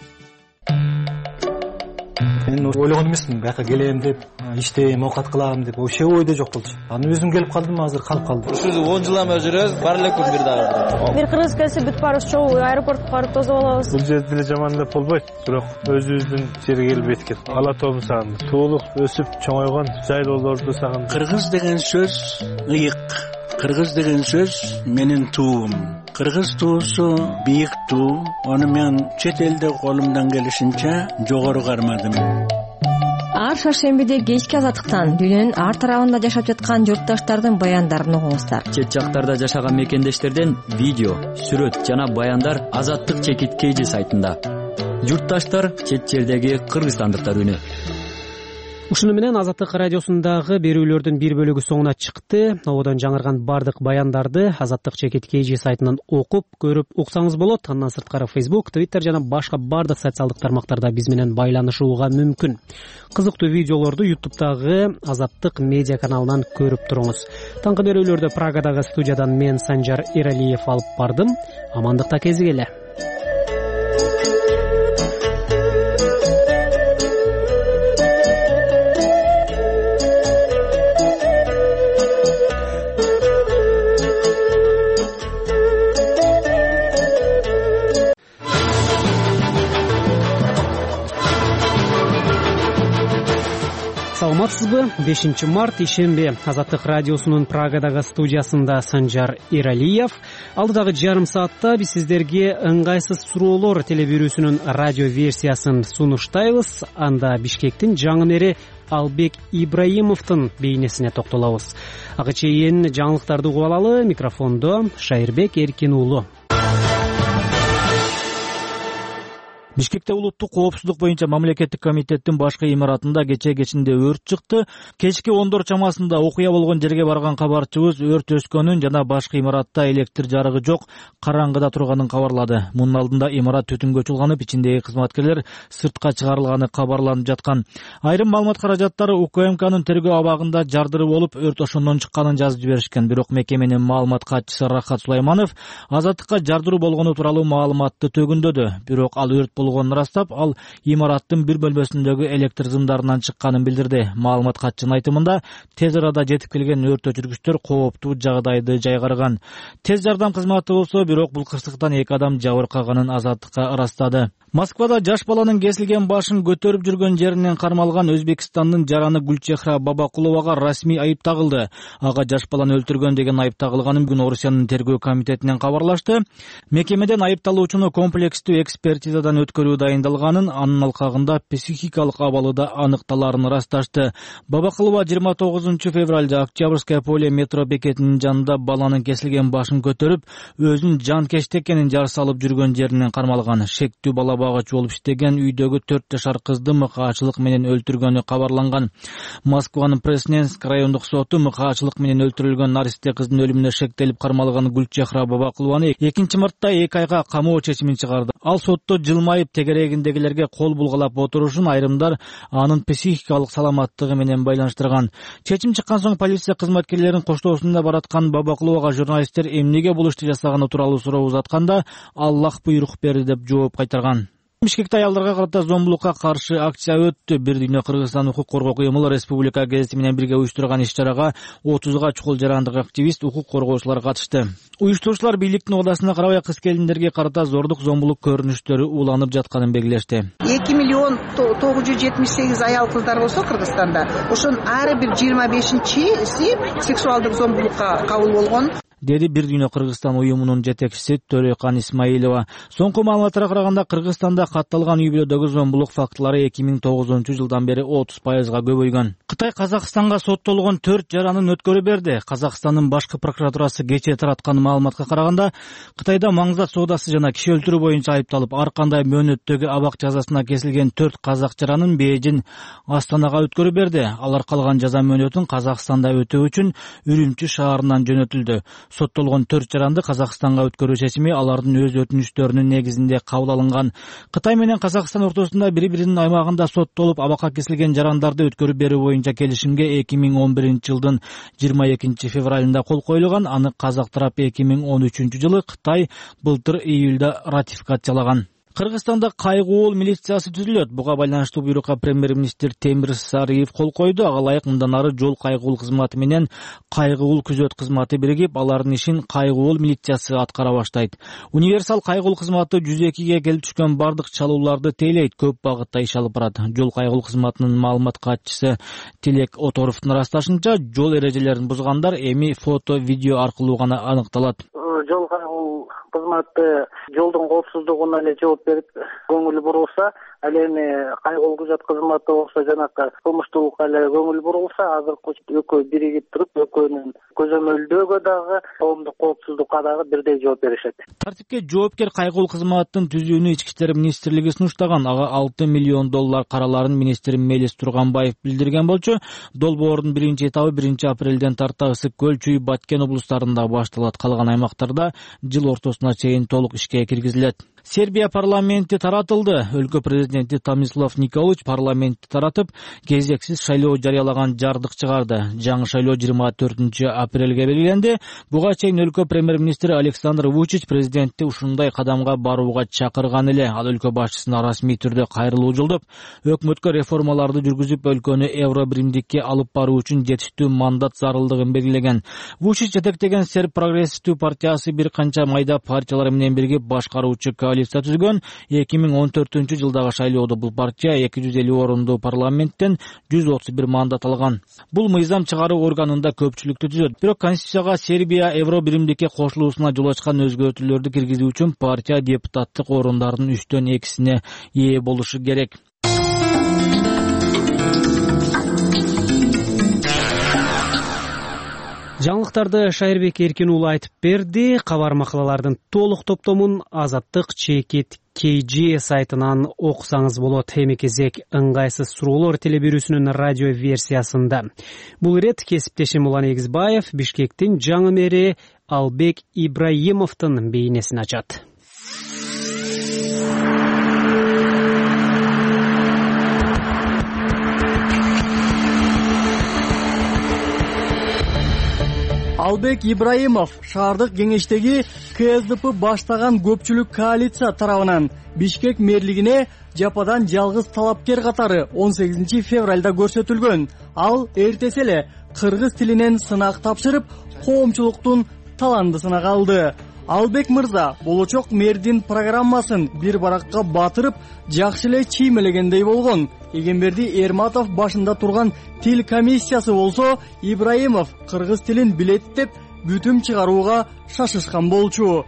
Мен ойлогон эмесмин, бияка келем деп, иштейм, оокат кылам деп, вообще ойдо жок болчу. Аны өзүм келип калдым, азыр калып калдым. Ушул 10 жылдан бери жүрөбүз, бар эле күн бир дагы. Бир кыргыз келсе бүт барыбыз чогуу аэропортко барып тосуп алабыз. Бул жерде деле жаман деп болбойт, бирок өзүбүздүн жерге келип эткет. Ала тообун сагындым. Туулук өсүп чоңойгон жайлоолорду сагындым. Кыргыз деген сөз ыйык. Кыргыз деген сөз менин туум. Кыргыз туусу бийик туу. Аны мен чет элде колумдан келишинче жогору кармадым. ар шаршембиде кечки азаттыктан дүйнөнүн ар тарабында жашап жаткан журтташтардын баяндарын угуңуздар. Чет жактарда жашаган мекендештерден видео, сүрөт жана баяндар Азаттык чекит KG сайтында. Журтташтар чет жердеги кыргызстандыктар үнү. Ушуну менен Азаттык радиосундагы берүүлөрдүн бир бөлүгү соңуна чыкты. Ободон жаңырган бардык баяндарды Азаттык чекит KG сайтынан окуп, көрүп уксаңыз болот. Андан сырткары Facebook, Twitter жана башка бардык социалдык тармактарда биз менен байланышууга мүмкүн. Кызыктуу видеолорду YouTube'дагы Азаттык медиа каналынан көрүп туруңуз. Таңкы берүүлөрдү Прагадагы студиядан мен Санжар Иралиев алып бардым. Амандыкта кезигеле. Саламатсызбы? 5 март ишембе. Азаттык радиосунун Прагадагы студиясында Санжар Иралиев. Алдыдагы жарым саатта биз сиздерге ыңгайсыз суроолор телебирүүсүнүн радио версиясын сунуштайбыз. Анда Бишкектин жаңы мэри Албек Ибраимовдун бейнесине токтолобуз. Ага чейин жаңылыктарды угуп алалы. Микрофондо Шайырбек Эркин уулу. Бишкекте улуттук коопсуздук боюнча мамлекеттик комитеттин башкы имаратында кечинде өрт чыкты. Кечки 10 чамасында окуя болгон жерге барган кабарчыбыз өрт өскөнүн жана башкы имаратта электр жарыгы жок, караңгыда турганын кабарлады. Мунун алдында имарат түтүнгө чулганып, ичиндеги кызматкерлер сыртка чыгарылганы кабарланып жаткан. Айрым маалымат каражаттары УКМКнын тергөө абагында жардыры болуп, өрт ошондон чыкканын жазып жиберишкен. Бирок мекеменин маалымат катчысы Рахат Сулайманов Азаттыкка жардыруу болгону тууралуу маалыматты төгүндөдү. Бирок ал өрт болгонун ырастап, ал имараттын бир бөлмөсүндөгү электр зымдарынан чыкканын билдирди. Маалымат катчынын айтымында, тез арада жетип келген өрт өчүргүчтөр кооптуу жагдайды жайгарган. Тез жардам кызматы болсо, бирок бул кырсыктан 2 адам жабыркаганын Азаттыкка ырастады. Москвада жаш баланын кесилген башын көтөрүп жүргөн жеринен кармалган Өзбекстандын жараны Гүлчехра Бабакуловага расмий айып тагылды. Ага жаш баланы өлтүргөн деген айып тагылганын бүгүн Орусиянын тергөө комитетинен кабарлашты. Мекемеден айыпталуучуну комплекстүү экспертизадан өткөрүү дайындалганын, анын алкагында психикалык абалы да аныкталарын ырасташты. Бабакулова 29 февралда Октябрьское поле метро бекетинин жанында баланын кесилген башын көтөрүп, өзүнүн жанкечти экенин жар салып жүргөн жеринен кармалган. Шектүү бала багачы болуп иштеген үйдөгү 4 жашар кызды мыкаачылык менен өлтүргөнү кабарланган. Москванын Пресненск райондук соту мыкаачылык менен өлтүрүлгөн наристе кыздын өлүмүнө шектелип кармалган Гүлчехра Бабакулованы 2 мартта 2 айга камоо чечимин чыгарды. Ал сотто жылмайып тегерегиндегилерге кол булгалап отурушун айрымдар анын психикалык саламаттыгы менен байланыштырган. Чечим чыккан соң полиция кызматкерлеринин коштоосунда бараткан Бабакуловага журналисттер эмнеге бул ишти жасаганы тууралуу суроо узатканда, Аллах буйрук берди деп жооп кайтарган. Бишкекте аялдарга карата зомбулукка каршы акция өттү. Бир дүйнө Кыргызстан укук коргоо уюму Республика гезити менен бирге уюштурган иш-чарага 30га чукул жарандык активист, укук коргоочулар катышты. Уюштуруучулар бийликтин убадасына карабай кыз келиндерге карата зордук зомбулук көрүнүштөрү уланып жатканын белгилешти. 2.078.000 аял кыздар болсо Кыргызстанда, ошонун ар бир 25-си сексуалдык зомбулукка кабыл болгон, деди Бир дүйнө Кыргызстан уюмунун жетекчиси Төрөкан Исмаилова. Соңку маалыматтарга караганда Кыргызстанда катталган үй-бүлөдөгү зомбулук фактылары 2009-жылдан бери 30%га көбөйгөн. Кытай Казакстанга соттолгон 4 жаранын өткөрүп берди. Казакстандын башкы прокуратурасы кечээ тараткан маалыматка караганда, Кытайда маңзат соодасы жана киши өлтүрүү боюнча айыпталып, ар кандай мөөнөттөгү абак жазасына кесилген 4 казак жаранын бейжин Астанага өткөрүп берди. Алар калган жаза мөөнөтүн Казакстанда өтөө үчүн Үрүмчү шаарынан жөнөтүлдү. Соттолгон 4 жаранды Казакстанга өткөрүү чечими алардын өз өтүнүчтөрүнүн негизинде кабыл алынган. Кытай менен Казакстан ортосунда бири-биринин аймагында соттолуп абакка кесилген жарандарды өткөрүп берүү боюнча келишимге 2011-жылдын 22 февралында кол коюлган. Аны казак тарап 2013-жылы, Кытай былтыр июлда ратификациялаган. Кыргызстанда кайгуул милициясы түзүлөт. Буга байланыштуу буйрукка премьер-министр Темир Сариев кол койду. Ага ылайык мындан ары жол кайгуул кызматы менен кайгуул күзөт кызматы биригип, алардын ишин кайгуул милициясы аткара баштайт. Универсал кайгуул кызматы 102-ге келип түшкөн бардык чалууларды тейлейт, көп багытта иш алып барат. Жол кайгуул кызматынын маалымат катчысы Тилек Оторовдун ырасташынча, жол эрежелерин бузгандар эми фото, видео аркылуу гана аныкталат. жол кайгуу кызматы жолдун коопсуздугуна эле жооп берип көңүл бурулса, ал эми кайгылуу күзөт кызматы болсо жанакы кылмыштуулукка эле көңүл бурулса, азыркы экөө биригип туруп, экөөнүн көзөмөлдөөгө дагы, коомдук коопсуздукка дагы бирдей жооп беришет. Тартипке жоопкер кайгылуу кызматтын түзүүнү Ички иштер министрлиги сунуштаган. Ага $6 миллион караларын министр Мелис Турганбаев билдирген болчу. Долбоордун биринчи этабы 1-апрелден тарта Ысык Көл, Чүй, Баткен облустарында башталат. Калган аймактарда жыл ортосуна чейин толук ишке киргизилет. Сербия парламенти таратылды. Өлкө президенти Томислав Николич парламентти таратып, кезексиз шайлоо жарыялаган жардык чыгарды. Жаңы шайлоо 24-апрелге белгиленди. Буга чейин өлкө премьер-министри Александр Вучич президентти ушундай кадамга барууга чакырган эле. Ал өлкө башчысына расмий түрдө кайрылуу жолдоп, өкмөткө реформаларды жүргүзүп, өлкөнү евро биримдикке алып баруу үчүн жетиштүү мандат зарылдыгын белгилеген. Вучич жетектеген Серб прогрессивдүү партиясы бир канча майда партиялар менен бирге башкаруучу коалиция түзгөн. 2014-жылдагы шайлоодо бул партия 250 орунду парламенттен 131 мандат алган. Бул мыйзам чыгаруу органында көпчүлүктү түзөт. Бирок Конституцияга Сербия евро биримдикке кошулуусуна жол ачкан өзгөртүүлөрдү киргизүү үчүн партия депутаттык орундардын 3/2-сине ээ болушу керек. Жаңылыктарды Шайырбек Эркин уулу айтып берди. Кабар макалалардын толук топтомун Азаттык чекит KG сайтынан окусаңыз болот. Эми кезек ыңгайсыз суроолор телебирүүсүнүн радио версиясында. Бул ирет кесиптешим Улан Эгизбаев Бишкектин жаңы мэри Албек Ибраимовдун бейнесин ачат. Албек Ибраимов шаардык кеңештеги КСДП баштаган көпчүлүк коалиция тарабынан Бишкек мэрлигине жападан жалгыз талапкер катары 18 февралда көрсөтүлгөн. Ал эртеси эле кыргыз тилинен сынак тапшырып, коомчулуктун таландысына калды. Албек мырза болочок мэрдин программасын бир баракка батырып, жакшы эле чиймелегендей болгон. Эгемберди Эрматов башында турган тил комиссиясы болсо, Ибраимов кыргыз тилин билет деп бүтүм чыгарууга шашышкан болчу.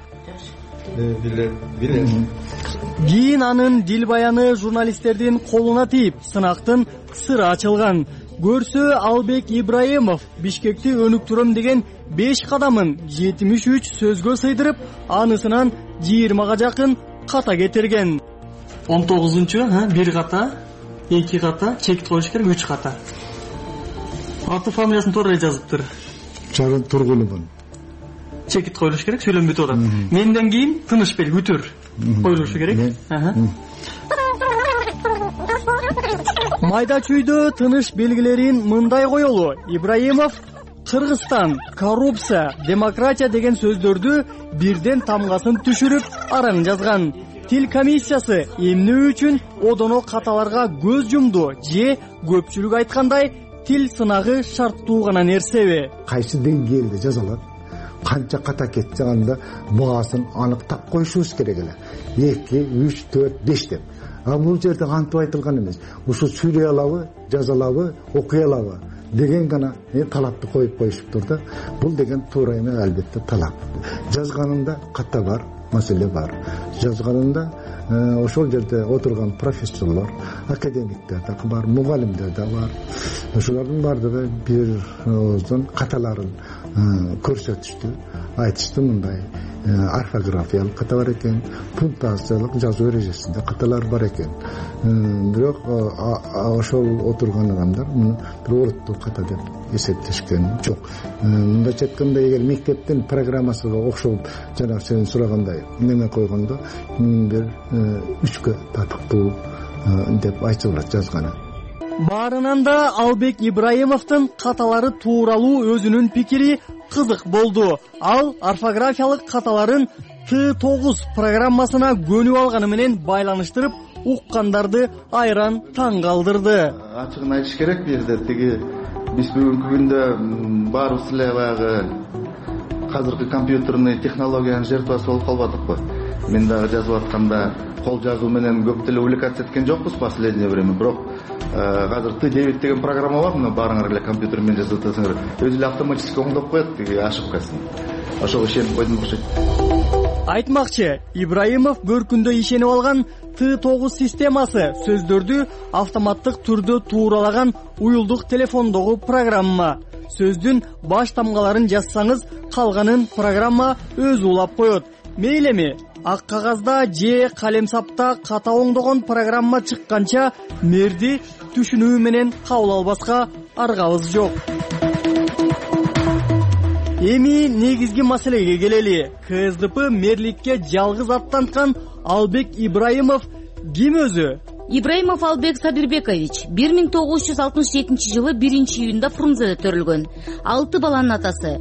Кийин анын дил баяны журналисттердин колуна тийип, сынактын сыры ачылган. Көрсө Албек Ибраимов Бишкекти өнүктүрөм деген 5 кадамын 73 сөзгө сыйдырып, анысынан 20га жакын ката кетирген. 19-чу 1 ката, 2 ката, чекит коюш керек 3 ката. Аты фамилиясын туура жазыптыр. Чарын Тургунов. Чекит коюш керек, сүйлөм бүтүп атат. Менден кийин Тынычбек Бүтүр коюлушу керек. Майда чүйдө тыныш белгилерин мындай коелу. Ибраимов Кыргызстан, коррупция, демократия деген сөздөрдү бирден тамгасын түшүрүп араң жазган. Тил комиссиясы эмне үчүн одоно каталарга көз жумду же көпчүлүк айткандай тил сынагы шарттуу гана нерсеби? Кайсы деңгээлде жазалат? Канча ката кетсе анда баасын аныктап коюшубуз керек эле. 2, 3, 4, 5 деп. Бул жерде кантип айтылган эмес. Ушу сүйлөй алабы, жаза алабы, окуй алабы деген гана талапты коюп коюшуптур да. Бул деген туура эме, албетте талап. Жазганында ката бар, маселе бар. Жазганында ошол жерде отурган профессорлор, академиктер да бар, мугалимдер да бар. Ошолордун баардыгы бир ооздон каталарын көрсөтүштү, айтышты мындай орфографиялык ката бар экен, пунктуациялык жазуу эрежесинде каталар бар экен. Бирок ошол отурган адамдар муну бир олуттуу ката деп эсептешкен жок. Мындайча айтканда, эгер мектептин программасына окшоп жана сен сурагандай неме койгондо бир 3кө татыктуу деп айтылат жазганы. Баарынан да Албек Ибраимовдун каталары тууралуу өзүнүн пикири кызык болду. Ал орфографиялык каталарын Т9 программасына көнүп алганы менен байланыштырып, уккандарды айран таң калтырды. Ачыгын айтыш керек, бул жерде тиги биз бүгүнкү күндө баарыбыз эле баягы азыркы компьютерный технологиянын жертвасы болуп калбадыкпы? Мен дагы жазып атканда кол жазуу менен көп деле увлекаться эткен жокпуз последнее время, бирок азыр Т9 деген программа бар, мына баарыңар эле компьютер менен жазып атасыңар, өзү эле автоматически оңдоп коет тиги ошибкасын. ошого ишенип койдум окшойт. Айтмакчы, Ибраимов бөркүндө ишенип алган Т9 системасы сөздөрдү автоматтык түрдө тууралаган уюлдук телефондогу программа. Сөздүн баш тамгаларын жазсаңыз, калганын программа өзү улап коет. Мейлеми, ак кагазда же калемсапта ката оңдогон программа чыкканча мэрди түшүнүү менен кабыл албаска аргабыз жок. Эми негизги маселеге келели. КСДП мэрликке жалгыз аттанткан Албек Ибраимов ким өзү? Ибраимов Албек Сабирбекович 1967 жылы 1-июнда Фрунзеде төрүлгөн. 6 баланын атасы.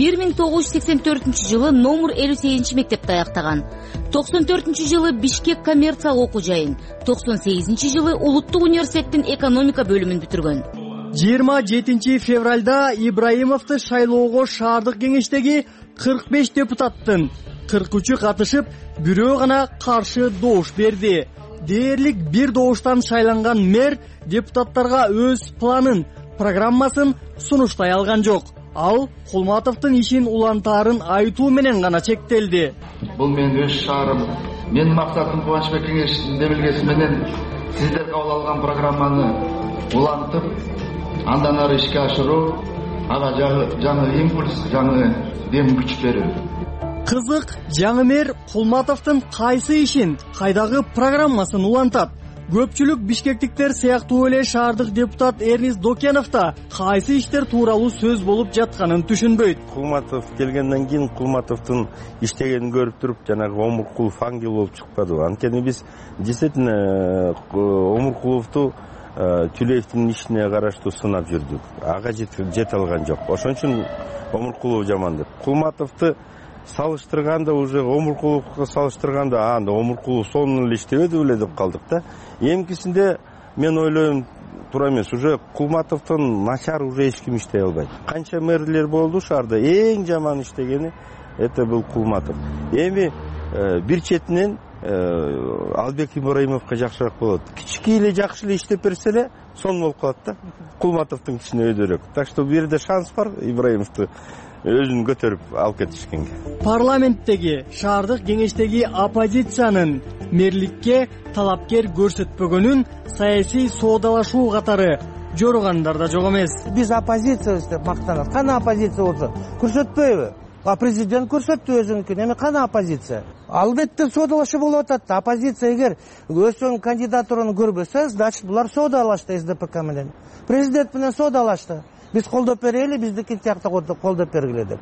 1984 жылы номер 58 мектепти аяктаган. 94 жылы Бишкек коммерция окуу жайын, 98 жылы Улуттук университеттин экономика бөлүмүн бүтүргөн. 27 февралда Ибраимовду шайлоого шаардык кеңештеги 45 депутаттын 43-ü катышып, бирөө гана каршы добуш берди. Дээрлик бир добуштан шайланган мэр депутаттарга өз планын, программасын сунуштай алган жок. Ал Кулматовдун ишин улантаарын айтуу менен гана чектелди. Бул менин өз шаарым. Менин максатым Кубанычбек кеңешинин демилгеси менен сиздер кабыл алган программаны улантып, андан ары ишке ашыруу, ага жаңы импульс, жаңы дем күч берүү. Кызык, жаңы мэр Кулматовдун кайсы ишин, кайдагы программасын улантат? Көпчүлүк бишкектиктер сыяктуу эле шаардык депутат Эрнис Докенов да кайсы иштер тууралуу сөз болуп жатканын түшүнбөйт. Кулматов келгенден кийин Кулматовдун иштегенин көрүп туруп, жанагы Омуркулов ангел болуп чыкпадыбы? Анткени биз действительно Омуркуловду Түлеевдин ишине караштуу сынап жүрдүк. Ага жете алган жок. Ошон үчүн Омуркулов жаман деп. Кулматовду салыштырганда, уже Омуркуловго салыштырганда, анда Омуркулов сонун эле иштебеди беле деп калдык да. Эмкисинде мен ойлойм, туура эмес, уже Кулматовдон начар уже эч ким иштей албайт. Канча мэрлер болду шаарда, эң жаман иштегени это был Кулматов. Эми бир четинен Албек Ибраимовго жакшыраак болот. Кички эле жакшы эле иштеп берсе эле сонун болуп калат да. Кулматовдун кичине өйдөрөөк. Так что бул жерде шанс бар Ибраимовду өзүн көтөрүп алып кетишкенге. Парламенттеги, шаардык кеңештеги оппозициянын мэрликке талапкер көрсөтпөгөнүн саясий соодалашуу катары жоругандар да жок эмес. Биз оппозициябыз деп мактанат. Кана оппозиция болсо көрсөтпөйбү? А президент көрсөттү өзүнүкүн. Эми кана оппозиция? Албетте соодалашуу болуп атат. Оппозиция эгер өзүнүн кандидатураны көрбөсө, значит булар соодалашты СДПК менен. Президент менен соодалашты. Биз колдоп берели, биздики тиякта колдоп бергиле деп.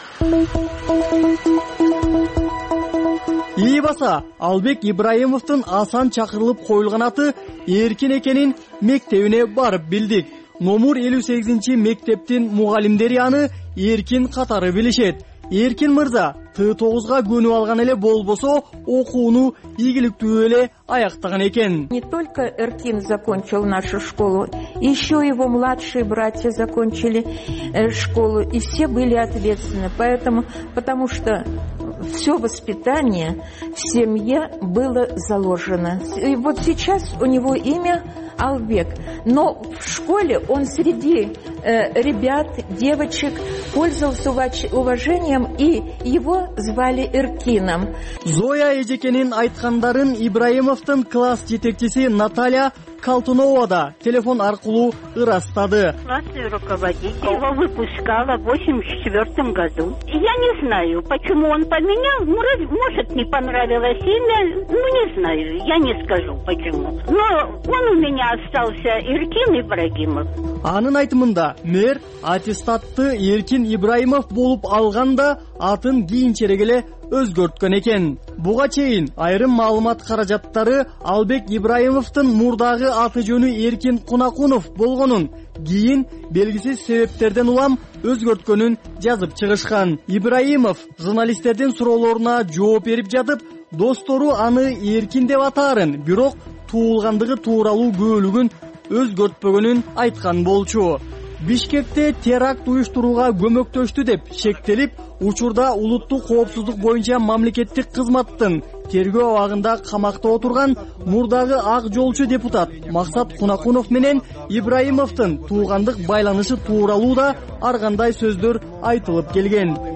Ийбаса, Албек Ибраимовдун асан чакырылып коюлган аты Эркин экенин мектебине барып билдик. Номер 58 мектептин мугалимдери аны Эркин катары билишет. Эркин мырза Т9га көнүп алган эле болбосо, окууну ийгиликтүү эле аяктаган экен. Не только Эркин закончил нашу школу, еще его младшие братья закончили школу, и все были ответственны. Потому что все воспитание в семье было заложено. И вот сейчас у него имя Албек, но в школе он среди ребят, девочек пользовался уважением, и его звали Эркином. Зоя Эжекенин айткандарын Ибраимовдун класс жетекчиси Наталья Колтунова да телефон аркылуу ырастады. Классный руководитель его выпускала в 1984 году. Я не знаю, почему он поменял. Может, не понравилось имя. Не знаю, я не скажу почему. Но он у меня остался Эркин Ибрагимов. Анын айтымында мэр аттестатты Эркин Ибраимов болуп алганда атын кийинчерээк эле өзгөрткөн экен. Буга чейин айрым маалымат каражаттары Албек Ибраимовдун мурдагы аты жөнү Эркин Кунакунов болгонун, кийин белгисиз себептерден улам өзгөрткөнүн жазып чыгышкан. Ибраимов журналисттердин суроолоруна жооп берип жатып, достору аны Эркин деп атаарын, бирок туулгандыгы тууралуу көөлүгүн өзгөртпөгөнүн айткан болчу. Бишкекте теракт уюштурууга көмөктөштү деп шектелип, учурда улуттук коопсуздук боюнча мамлекеттик кызматтын тергөө абагында камакта отурган мурдагы ак жолчу депутат Максат Кунакунов менен Ибраимовдун туугандык байланышы тууралуу да ар кандай сөздөр айтылып келген.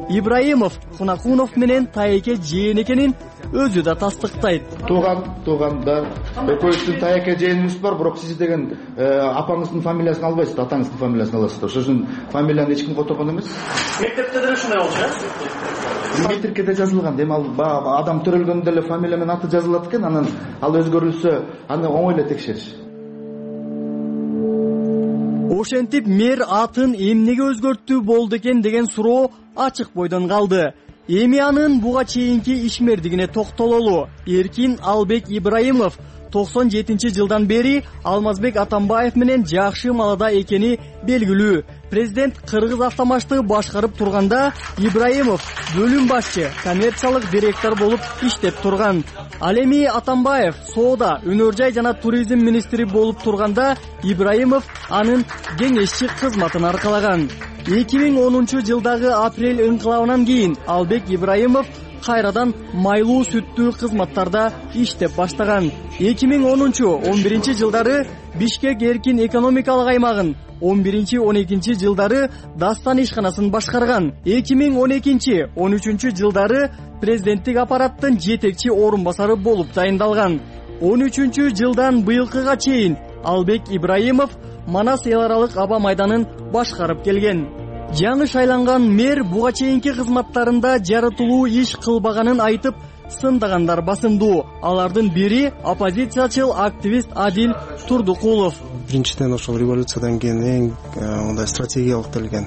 Ибраимов Хунахунов менен тайеке жээн экенин өзү да тастыктайт. Тууганда экөөбүздүн тайеке жээнибиз бар, бирок сиз деген апаңыздын фамилиясын албайсыз, атаңыздын фамилиясын аласыз. Ошон үчүн фамилияны эч ким которгон эмес. Мектепте деле ушундай болчу, э? Метрикеде жазылган. Дем ал адам төрөлгөндө эле фамилия менен аты жазылат экен, анан ал өзгөрүлсө, аны оңой эле текшериш. Ошентип мэр атын эмнеге өзгөрттү болду экен деген суроо ачык бойдон калды. Эми анын буга чейинки ишмердигине токтололу. Эркин Албек Ибраимов 97-жылдан бери Алмазбек Атамбаев менен жакшы маалада экени белгилүү. Президент Кыргыз автомашты башкарып турганда Ибраимов бөлүм башчы, коммерциялык директор болуп иштеп турган. Ал эми Атамбаев соода, өнөр жай жана туризм министри болуп турганда Ибраимов анын кеңешчи кызматын аркалаган. 2010-жылдагы апрель ыңкылабынан кийин Албек Ибраимов кайрадан майлуу сүттүү кызматтарда иштеп баштаган. 2010-11 Бишкек эркин экономикалык аймагын, 11-12 жылдары Дастан ишканасын башкарган. 2012-13 президенттик аппараттын жетекчи орун басары болуп дайындалган. 13 быйылкыга чейин Албек Ибраимов Манас эл аралык аба майданын башкарып келген. Жаңы шайланган мэр буга чейинки кызматтарында жаратылуу иш кылбаганын айтып, сындагандар басымдуу. Алардын бири оппозициячыл активист Адил Турдукулов. Биринчиден ошол революциядан кийин эң мындай стратегиялык делген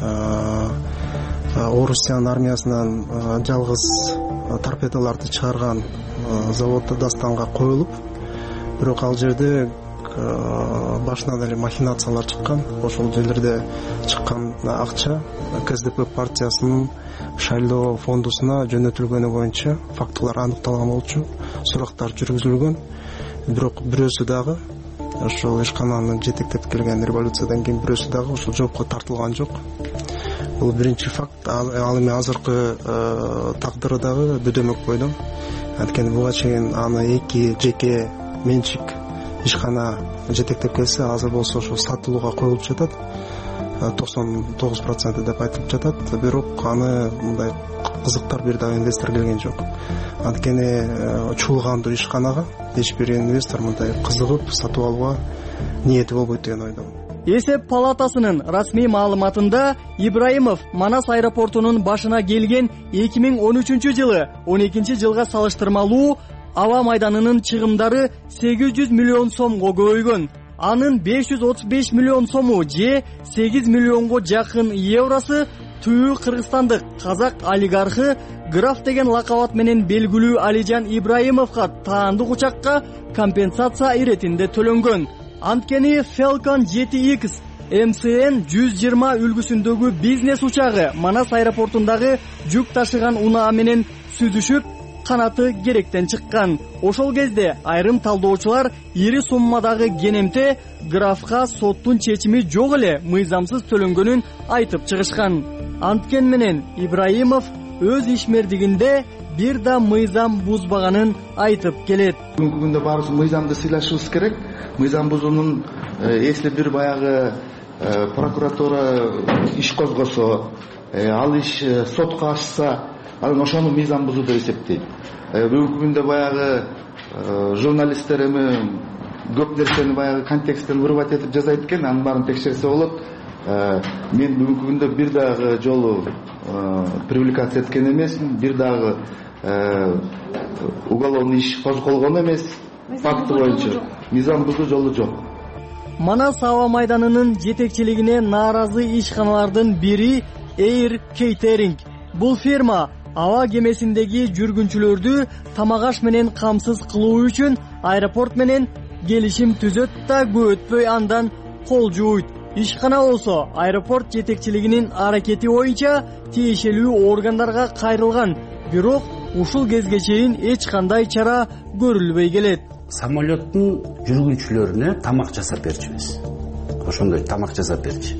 Орусиянын армиясынан жалгыз торпедаларды чыгарган завод Дастанга коюлуп, бирок ал жерде башынан эле махинациялар чыккан. Ошол жерлерде чыккан акча КСДП партиясынын шайлоо фондусуна жөнөтүлгөнү боюнча фактылар аныкталган болчу, сурактар жүргүзүлгөн. Бирок бирөөсү дагы ошол ишкананы жетектеп келген революциядан кийин бирөөсү дагы ошол жоопко тартылган жок. Бул биринчи факт. Ал эми азыркы тагдыры дагы бөдөмөк бойдон. Анткени буга чейин аны эки жеке менчик ишкана жетектеп келсе, азыр болсо ошо сатылууга коюлуп жатат. 99% деп айтылып жатат. Бирок аны мындай кызыктар бир дагы инвестор келген жок. Анткени чуулгандуу ишканага эч бир инвестор мындай кызыгып сатып алууга ниети болбойт деген ойдомун. Эсеп палатасынын расмий маалыматында Ибраимов Манас аэропортунун башына келген 2013-жылы 12-жылга салыштырмалуу аба майданынын чыгымдары 800 миллион сомго көбөйгөн. Анын 535 миллион сому же 8 миллионго жакын евросы түбү кыргызстандык казак олигархы граф деген лакабат менен белгилүү Алижан Ибраимовго таандык учакка компенсация иретинде төлөнгөн. Анткени Falcon 7X MCN 120 үлгүсүндөгү бизнес учагы Манас аэропортундагы жүк ташыган унаа менен сүзүшүп, канаты керектен чыккан. Ошол кезде айрым талдоочулар ири суммадагы кенемте графка соттун чечими жок эле мыйзамсыз төлөнгөнүн айтып чыгышкан. Анткен менен Ибраимов өз ишмердигинде бир да мыйзам бузбаганын айтып келет. Бүгүнкү күндө баарыбыз мыйзамды сыйлашыбыз керек. Мыйзам бузуунун эсли бир баягы прокуратура иш козгосо, ал иш сотко ашса, анан ошону мыйзам бузуу деп эсептейт. Бүгүнкү күндө баягы журналисттер эми көп нерсени баягы контексттен вырвать этип жасайт экен, анын баарын текшерсе болот. Мен бүгүнкү күндө бир дагы жолу привлекация эткен эмесмин, бир дагы уголовный иш козголгон эмес. Факты боюнча мыйзам бузуу жолу жок. Манас аба майданынын жетекчилигине нааразы ишканалардын бири Air Catering. Бул фирма аба кемесиндеги жүргүнчүлөрдү тамак аш менен камсыз кылуу үчүн аэропорт менен келишим түзөт да көтпөй андан кол жууйт. Ишкана болсо аэропорт жетекчилигинин аракети боюнча тиешелүү органдарга кайрылган, бирок ушул кезге чейин эч кандай чара көрүлбөй келет. Самолеттин жүргүнчүлөрүнө тамак жасап берчүбүз. Ошондой тамак жасап берчи.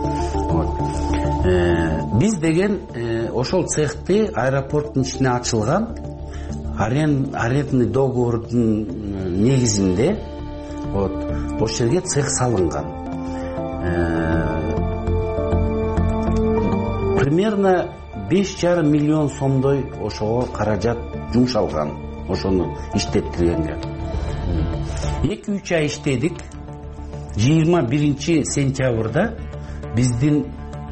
Биз деген ошол цехти аэропорттун ичине ачылган арендный договордун негизинде ошол жерге цех салынган. Примерно 5,5 миллион сомдой ошого каражат жумшалган, ошону иштеттиргенге. 2-3 ай иштедик. 21 сентябрда биздин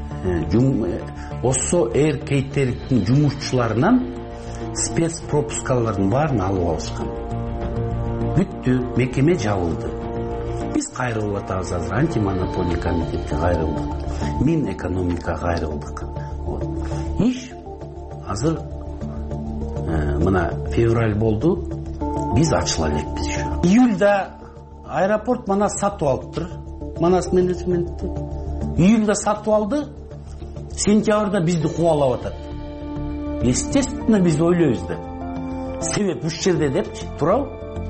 Осо Air Catering жумушчуларынан спец пропускалардын баарын алып алышкан. Бүттү, мекеме жабылды. Биз кайрылып атабыз азыр, антимонополий комитетке кайрылдык, Мин экономика кайрылдык. Иш азыр мына февраль болду, биз ачыла элекпиз ушу. Июльда аэропорт Манас сатып алыптыр, Манас менеджментти. Июльда сатып алды, сентябрда бизди кубалап атат. Естественно, биз ойлойбуз да. Себеп үч жерде депчи, туурабы?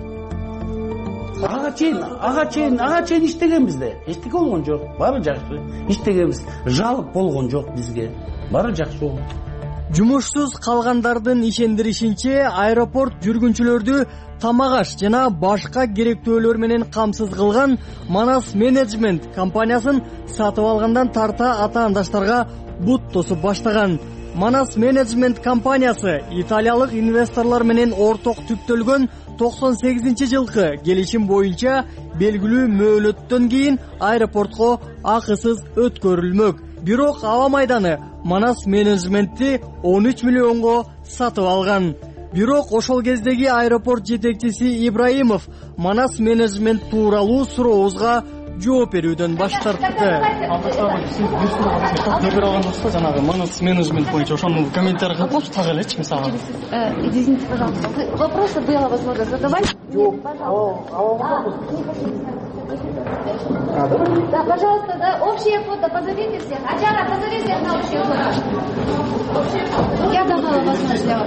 Ага чейин иштегенбиз да. Эчтеке болгон жок. Баары жакшы. Иштегенбиз. Жалып болгон жок бизге. Баары жакшы болгон. Жумушсуз калгандардын ишендиришинче, аэропорт жүргүнчүлөрдү тамак аш жана башка керектөөлөр менен камсыз кылган Манас менеджмент компаниясын сатып алгандан тарта атаандаштарга бут тосуп баштаган. Манас менеджмент компаниясы италиялык инвесторлор менен орток түптөлгөн 98-жылкы келишим боюнча белгилүү мөөнөттөн кийин аэропортко акысыз өткөрүлмөк. Бирок аба майданы Манас менеджментти 13 миллионго сатып алган. Бирок ошол кездеги аэропорт жетекчиси Ибраимов Манас менеджмент тууралуу сурообузга жооп берүүдөн баш тартты. Сиз бир суроо бере алгансызбы, жанагы Манас менеджмент боюнча ошону комментарий кылып так элечи, мисалы. Извините, пожалуйста, вопросы была возможность задавать? Да, пожалуйста, да, общее фото, позовите всех. Ачара, позови всех на общее фото. Я давала возможность для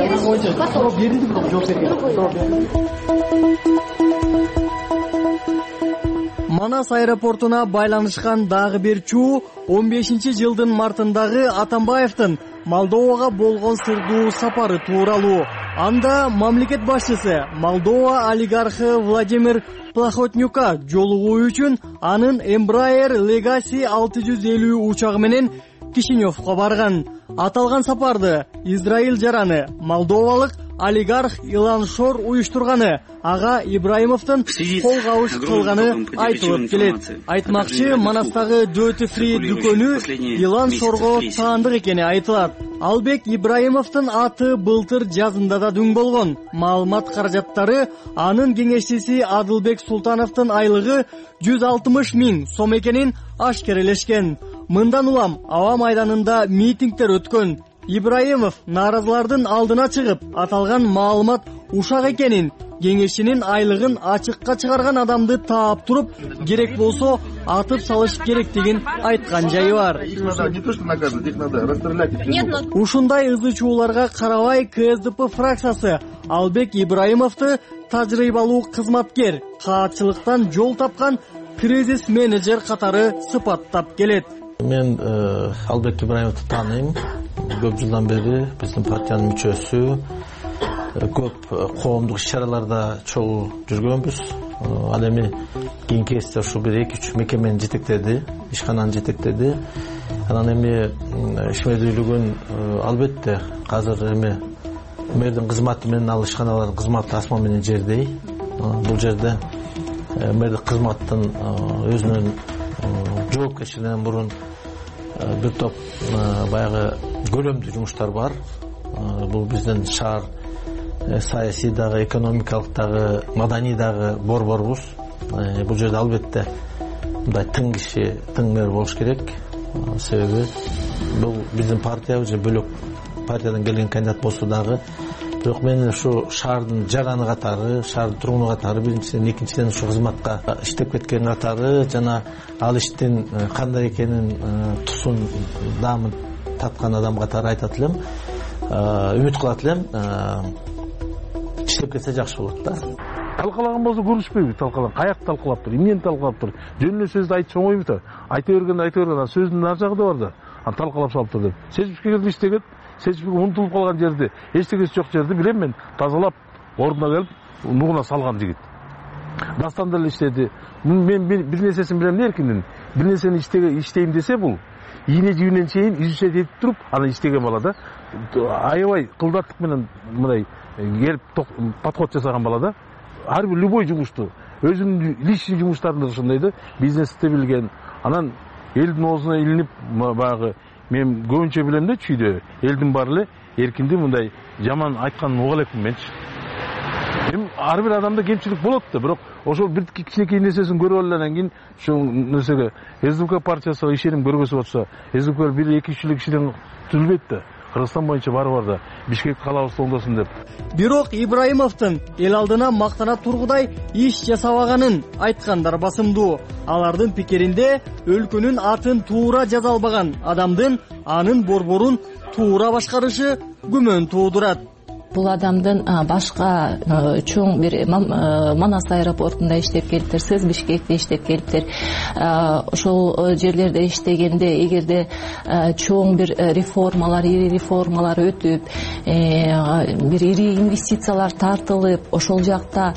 Манас аэропортуна байланышкан дагы бир чуу 15-жылдын мартындагы Атамбаевдин Молдовага болгон сырдуу сапары тууралуу. Анда мамлекет башчысы Молдова олигархы Владимир Плохотнюка жолугуу үчүн анын Embraer Legacy 650 учагы менен Кишиневко барган. Аталган сапарды Израиль жараны молдовалык олигарх Илан Шор уюштурганы, ага Ибраимовдун кол кабыш кылганы айтылып келет. Айтмакчы, Манастагы Duty Free дүкөнү Илан Шорго таандык экени айтылат. Албек Ибраимовдун аты былтыр жазында да дүң болгон. Маалымат каражаттары анын кеңешчиси Адылбек Султановдун айлыгы 160 000 сом экенин ашкерелешкен. Мындан улам аба майданында митингдер өткөн. Ибраимов нааразылардын алдына чыгып, аталган маалымат ушак экенин, кеңешчинин айлыгын ачыкка чыгарган адамды таап туруп, керек болсо атып салыш керектигин айткан жайы бар. Ушундай ызы чууларга карабай КСДП фракциясы Албек Ибраимовду тажрыйбалуу кызматкер, каатчылыктан жол тапкан кризис менеджер катары сыпаттап келет. Мен Албек Ибраимовду тааныйм. Көп жылдан бери биздин партиянын мүчөсү, көп коомдук иш-чараларда чогуу жүргөнбүз. Ал эми кийинки кезде ушу бир 2-3 мекемени жетектеди, ишкананы жетектеди. Анан эми ишмердүүлүгүн албетте азыр эми мэрдин кызматы менен ал ишканалардын кызматы асма менен жердей. Бул жерде мэрдик кызматтын өзүнүн жоопкерчилигинен мурун бир топ баягы көлөмдүү жумуштар бар. Бул биздин шаар саясий дагы, экономикалык дагы, маданий дагы борборубуз. Бул жерде албетте мындай тың киши, тың мэр болуш керек. Себеби бул биздин партия же бөлөк партиядан келген кандидат болсо дагы, бирок мен ушу шаардын жараны катары, шаардын тургуну катары, биринчиден, экинчиден ушу кызматка иштеп кеткен катары жана ал иштин кандай экенин тусун даамын таткан адам катары айтат элем. Үмүт кылат элем, иштеп кетсе жакшы болот да. Талкалаган болсо көрүшпөйбү, талкалан. Каяк талкалаптыр, эмнени талкалаптыр? Жөнүнө сөздү айтып чоңойбу да. Айта берген, сөздүн ар жагы да бар да. Аны талкалап салыптыр деп. Сечипке келип иштеген, сечипке унутулуп калган жерди, эчтекеси жок жерди билем мен тазалап, ордуна келип, нугуна салган жигит. Дастан деле иштеди. Мен бир нерсесин билем эркиндин. Бир нерсени иштейм десе бул ийне жибинен чейин изучать этип туруп аны иштеген бала да. Аябай кылдаттык менен мындай келип подход жасаган бала да. Ар бир любой жумушту өзүнүн личный жумуштарында ошондой да, бизнести билген. Анан элдин оозуна илинип баягы мен көбүнчө билем да чүйдө элдин баары эле эркинди мындай жаман айтканын уга элекмин менчи. Эми ар бир адамда кемчилик болот да, бирок ошол бир кичинекей нерсесин көрүп алгандан кийин ушул нерсеге СДП партиясына ишеним көргөзүп атса, СДП 1-2 кишилик ишеним түзүлбөйт да. Кыргызстан боюнча баары бар да, Бишкек калабыбыз оңдосун деп. Бирок Ибраимовдун эл алдына мактана тургудай иш жасабаганын айткандар басымдуу. Алардын пикиринде өлкөнүн атын туура жаза албаган адамдын анын борборун туура башкарышы күмөн туудурат. Бул адамдын башка чоң бир Манас аэропортунда иштеп келиптир, Сыз Бишкекте иштеп келиптир. Ошол жерлерде иштегенде эгерде чоң бир реформалар, ири реформалар өтүп, бир ири инвестициялар тартылып, ошол жакта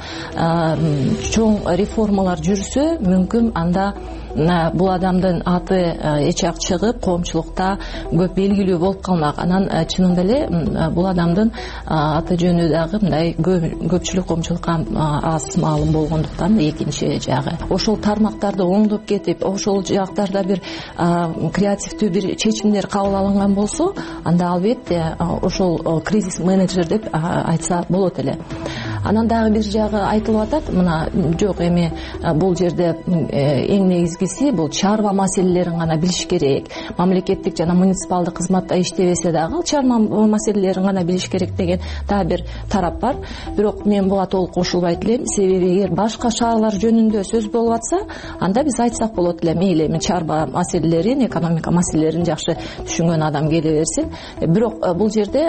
чоң реформалар жүрсө, мүмкүн анда бул адамдын аты эчак чыгып, коомчулукта көп белгилүү болуп калмак. Анан чынында эле бул адамдын аты жөнү дагы мындай көпчүлүк коомчулукка аз маалым болгондуктан экинчи жагы. Ошол тармактарды оңдоп кетип, ошол жактарда бир креативдүү бир чечимдер кабыл алынган болсо, анда албетте ошол кризис менеджер деп айтса болот эле. Анан дагы бир жагы айтылып атат, мына жок эми бул жерде эң негизгиси бул чарба маселелерин гана билиш керек. Мамлекеттик жана муниципалдык кызматта иштебесе дагы чарба маселелерин гана билиш керек деген дагы бир тарап бар. Бирок мен буга толук кошулбайт элем. Себеби эгер башка шаарлар жөнүндө сөз болуп атса, анда биз айтсак болот эле, мейли эми чарба маселелерин, экономика маселелерин жакшы түшүнгөн адам келе берсин. Бирок бул жерде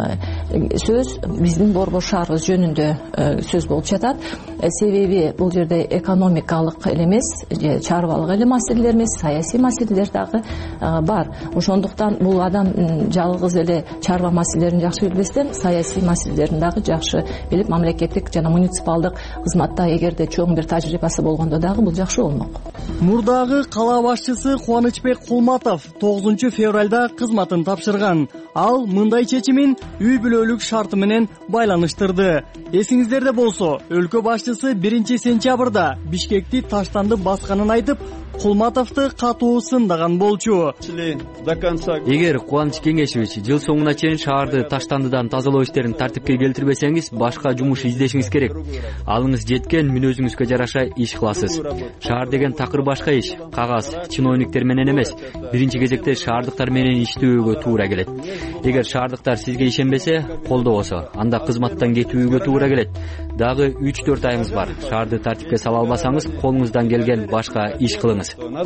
сөз биздин борбор шаарыбыз жөнүндө сөз болуп жатат. Себеби бул жерде экономикалык эле эмес, чарбалык эле маселелер эмес, саясий маселелер дагы бар. Ошондуктан бул адам жалгыз эле чарба маселелерин жакшы билбестен, саясий маселелерин дагы жакшы билип, мамлекеттик жана муниципалдык кызматта эгерде чоң бир тажрыйбасы болгондо дагы бул жакшы болмок. Мурдагы кала башчысы Кубанычбек Кулматов 9 февралда кызматын тапшырган. Ал мындай чечимин үй бүлөлүк шарты менен байланыштырды. Эсиңиздерде болсо, өлкө башчысы 1 сентябрда Бишкекти таштанды басканын айтып, Кулматовду катуу сындаган болчу. Эгер Кубаныч Кеңешевич жыл соңуна чейин шаарды таштандыдан тазалоо иштерин тартипке келтирбесеңиз, башка жумуш издешиңиз керек. Алыңыз жеткен мүнөзүңүзгө жараша иш кыласыз. Шаар деген такыр башка иш, кагаз, чиновниктер менен эмес. Биринчи кезекте шаардыктар менен иштөөгө туура келет. Эгер шаардыктар сизге ишенбесе, колдобосо, анда кызматтан кетүүгө туура келет. Дагы 3-4 айыңыз бар. Шаарды тартипке сала албасаңыз, колуңуздан келген башка иш кылыңыз.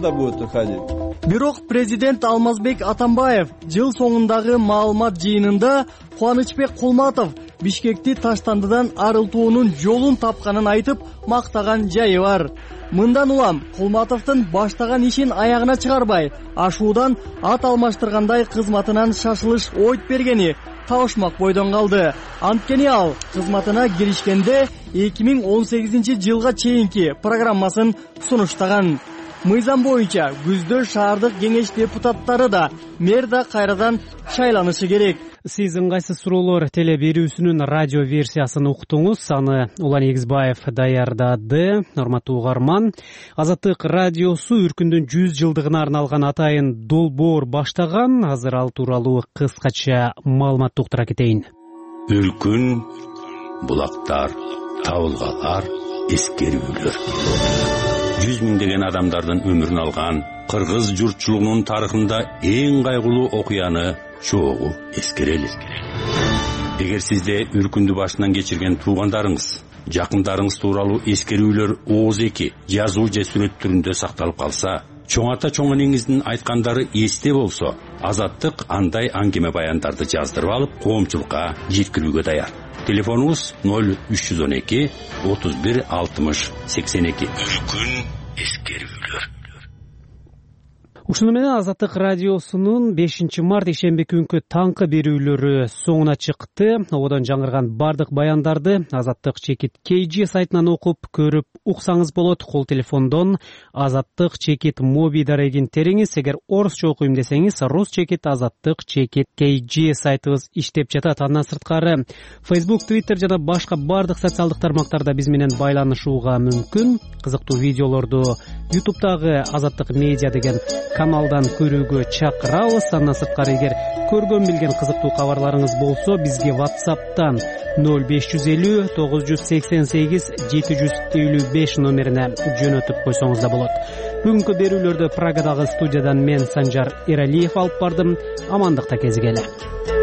Бирок президент Алмазбек Атамбаев жыл соңундагы маалымат жыйынында Кубанычбек Кулматов Бишкекти таштандыдан арылтуунун жолун тапканын айтып мактаган жайы бар. Мындан улам Кулматовдун баштаган ишин аягына чыгарбай, ашуудан ат алмаштыргандай кызматынан шашылыш ойт бергени табышмак бойдон калды. Анткени ал кызматына киришкенде 2018 жылга чейинки программасын сунуштаган. Мыйзам боюнча күздө шаардык кеңеш депутаттары да, мэр да кайрадан шайланышы керек. Сиз ыңгайсыз суроолор теле берүүсүнүн радио версиясын уктуңуз. Аны Улан Егизбаев даярдады. Урматтуу угарман, Азаттык радиосу Үркүндүн 100 жылдыгына арналган атайын долбоор баштаган. Азыр ал тууралуу кыскача маалыматты уктура кетейин. Үркүн, булактар, табылгалар, эскерүүлөр. 100 миңдеген адамдардын өмүрүн алган кыргыз журтчулугунун тарыхында эң кайгылуу окуяны чогуу эскерели. Эгер сизде үркүндү башынан кечирген туугандарыңыз, жакындарыңыз тууралуу эскерүүлөр ооз-эки жазуу же сүрөт түрүндө сакталып калса, чоң ата чоң энеңиздин айткандары эсте болсо, Азаттык андай аңгеме баяндарды жаздырып алып, коомчулукка жеткирүүгө даяр. Телефонубуз 0312 31 60 82. Үркүн эскерүүлөр. Ушуну менен Азаттык радиосунун 5 март ишемби күнкү таңкы берүүлөрү соңуна чыкты. Одон жаңырган бардык баяндарды Азаттык чекит KG сайтынан окуп көрүп уксаңыз болот. Кол телефондон Азаттык чекит моби дарегин териңиз. Эгер орусча окуйм десеңиз, рус чекит Азаттык чекит KG сайтыбыз иштеп жатат. Андан сырткары Facebook, Twitter жана башка бардык социалдык тармактарда биз менен байланышууга мүмкүн. Кызыктуу видеолорду YouTube'дагы Азаттык медиа деген каналдан көрүүгө чакырабыз. Андан сырткары эгер көргөн билген кызыктуу кабарларыңыз болсо, бизге WhatsApp'тан 0550 988 755 номерине жөнөтүп койсоңуз да болот. Бүгүнкү берүүлөрдү Прагадагы студиядан мен Санжар Эралиев алып бардым. Амандыкта кезигели.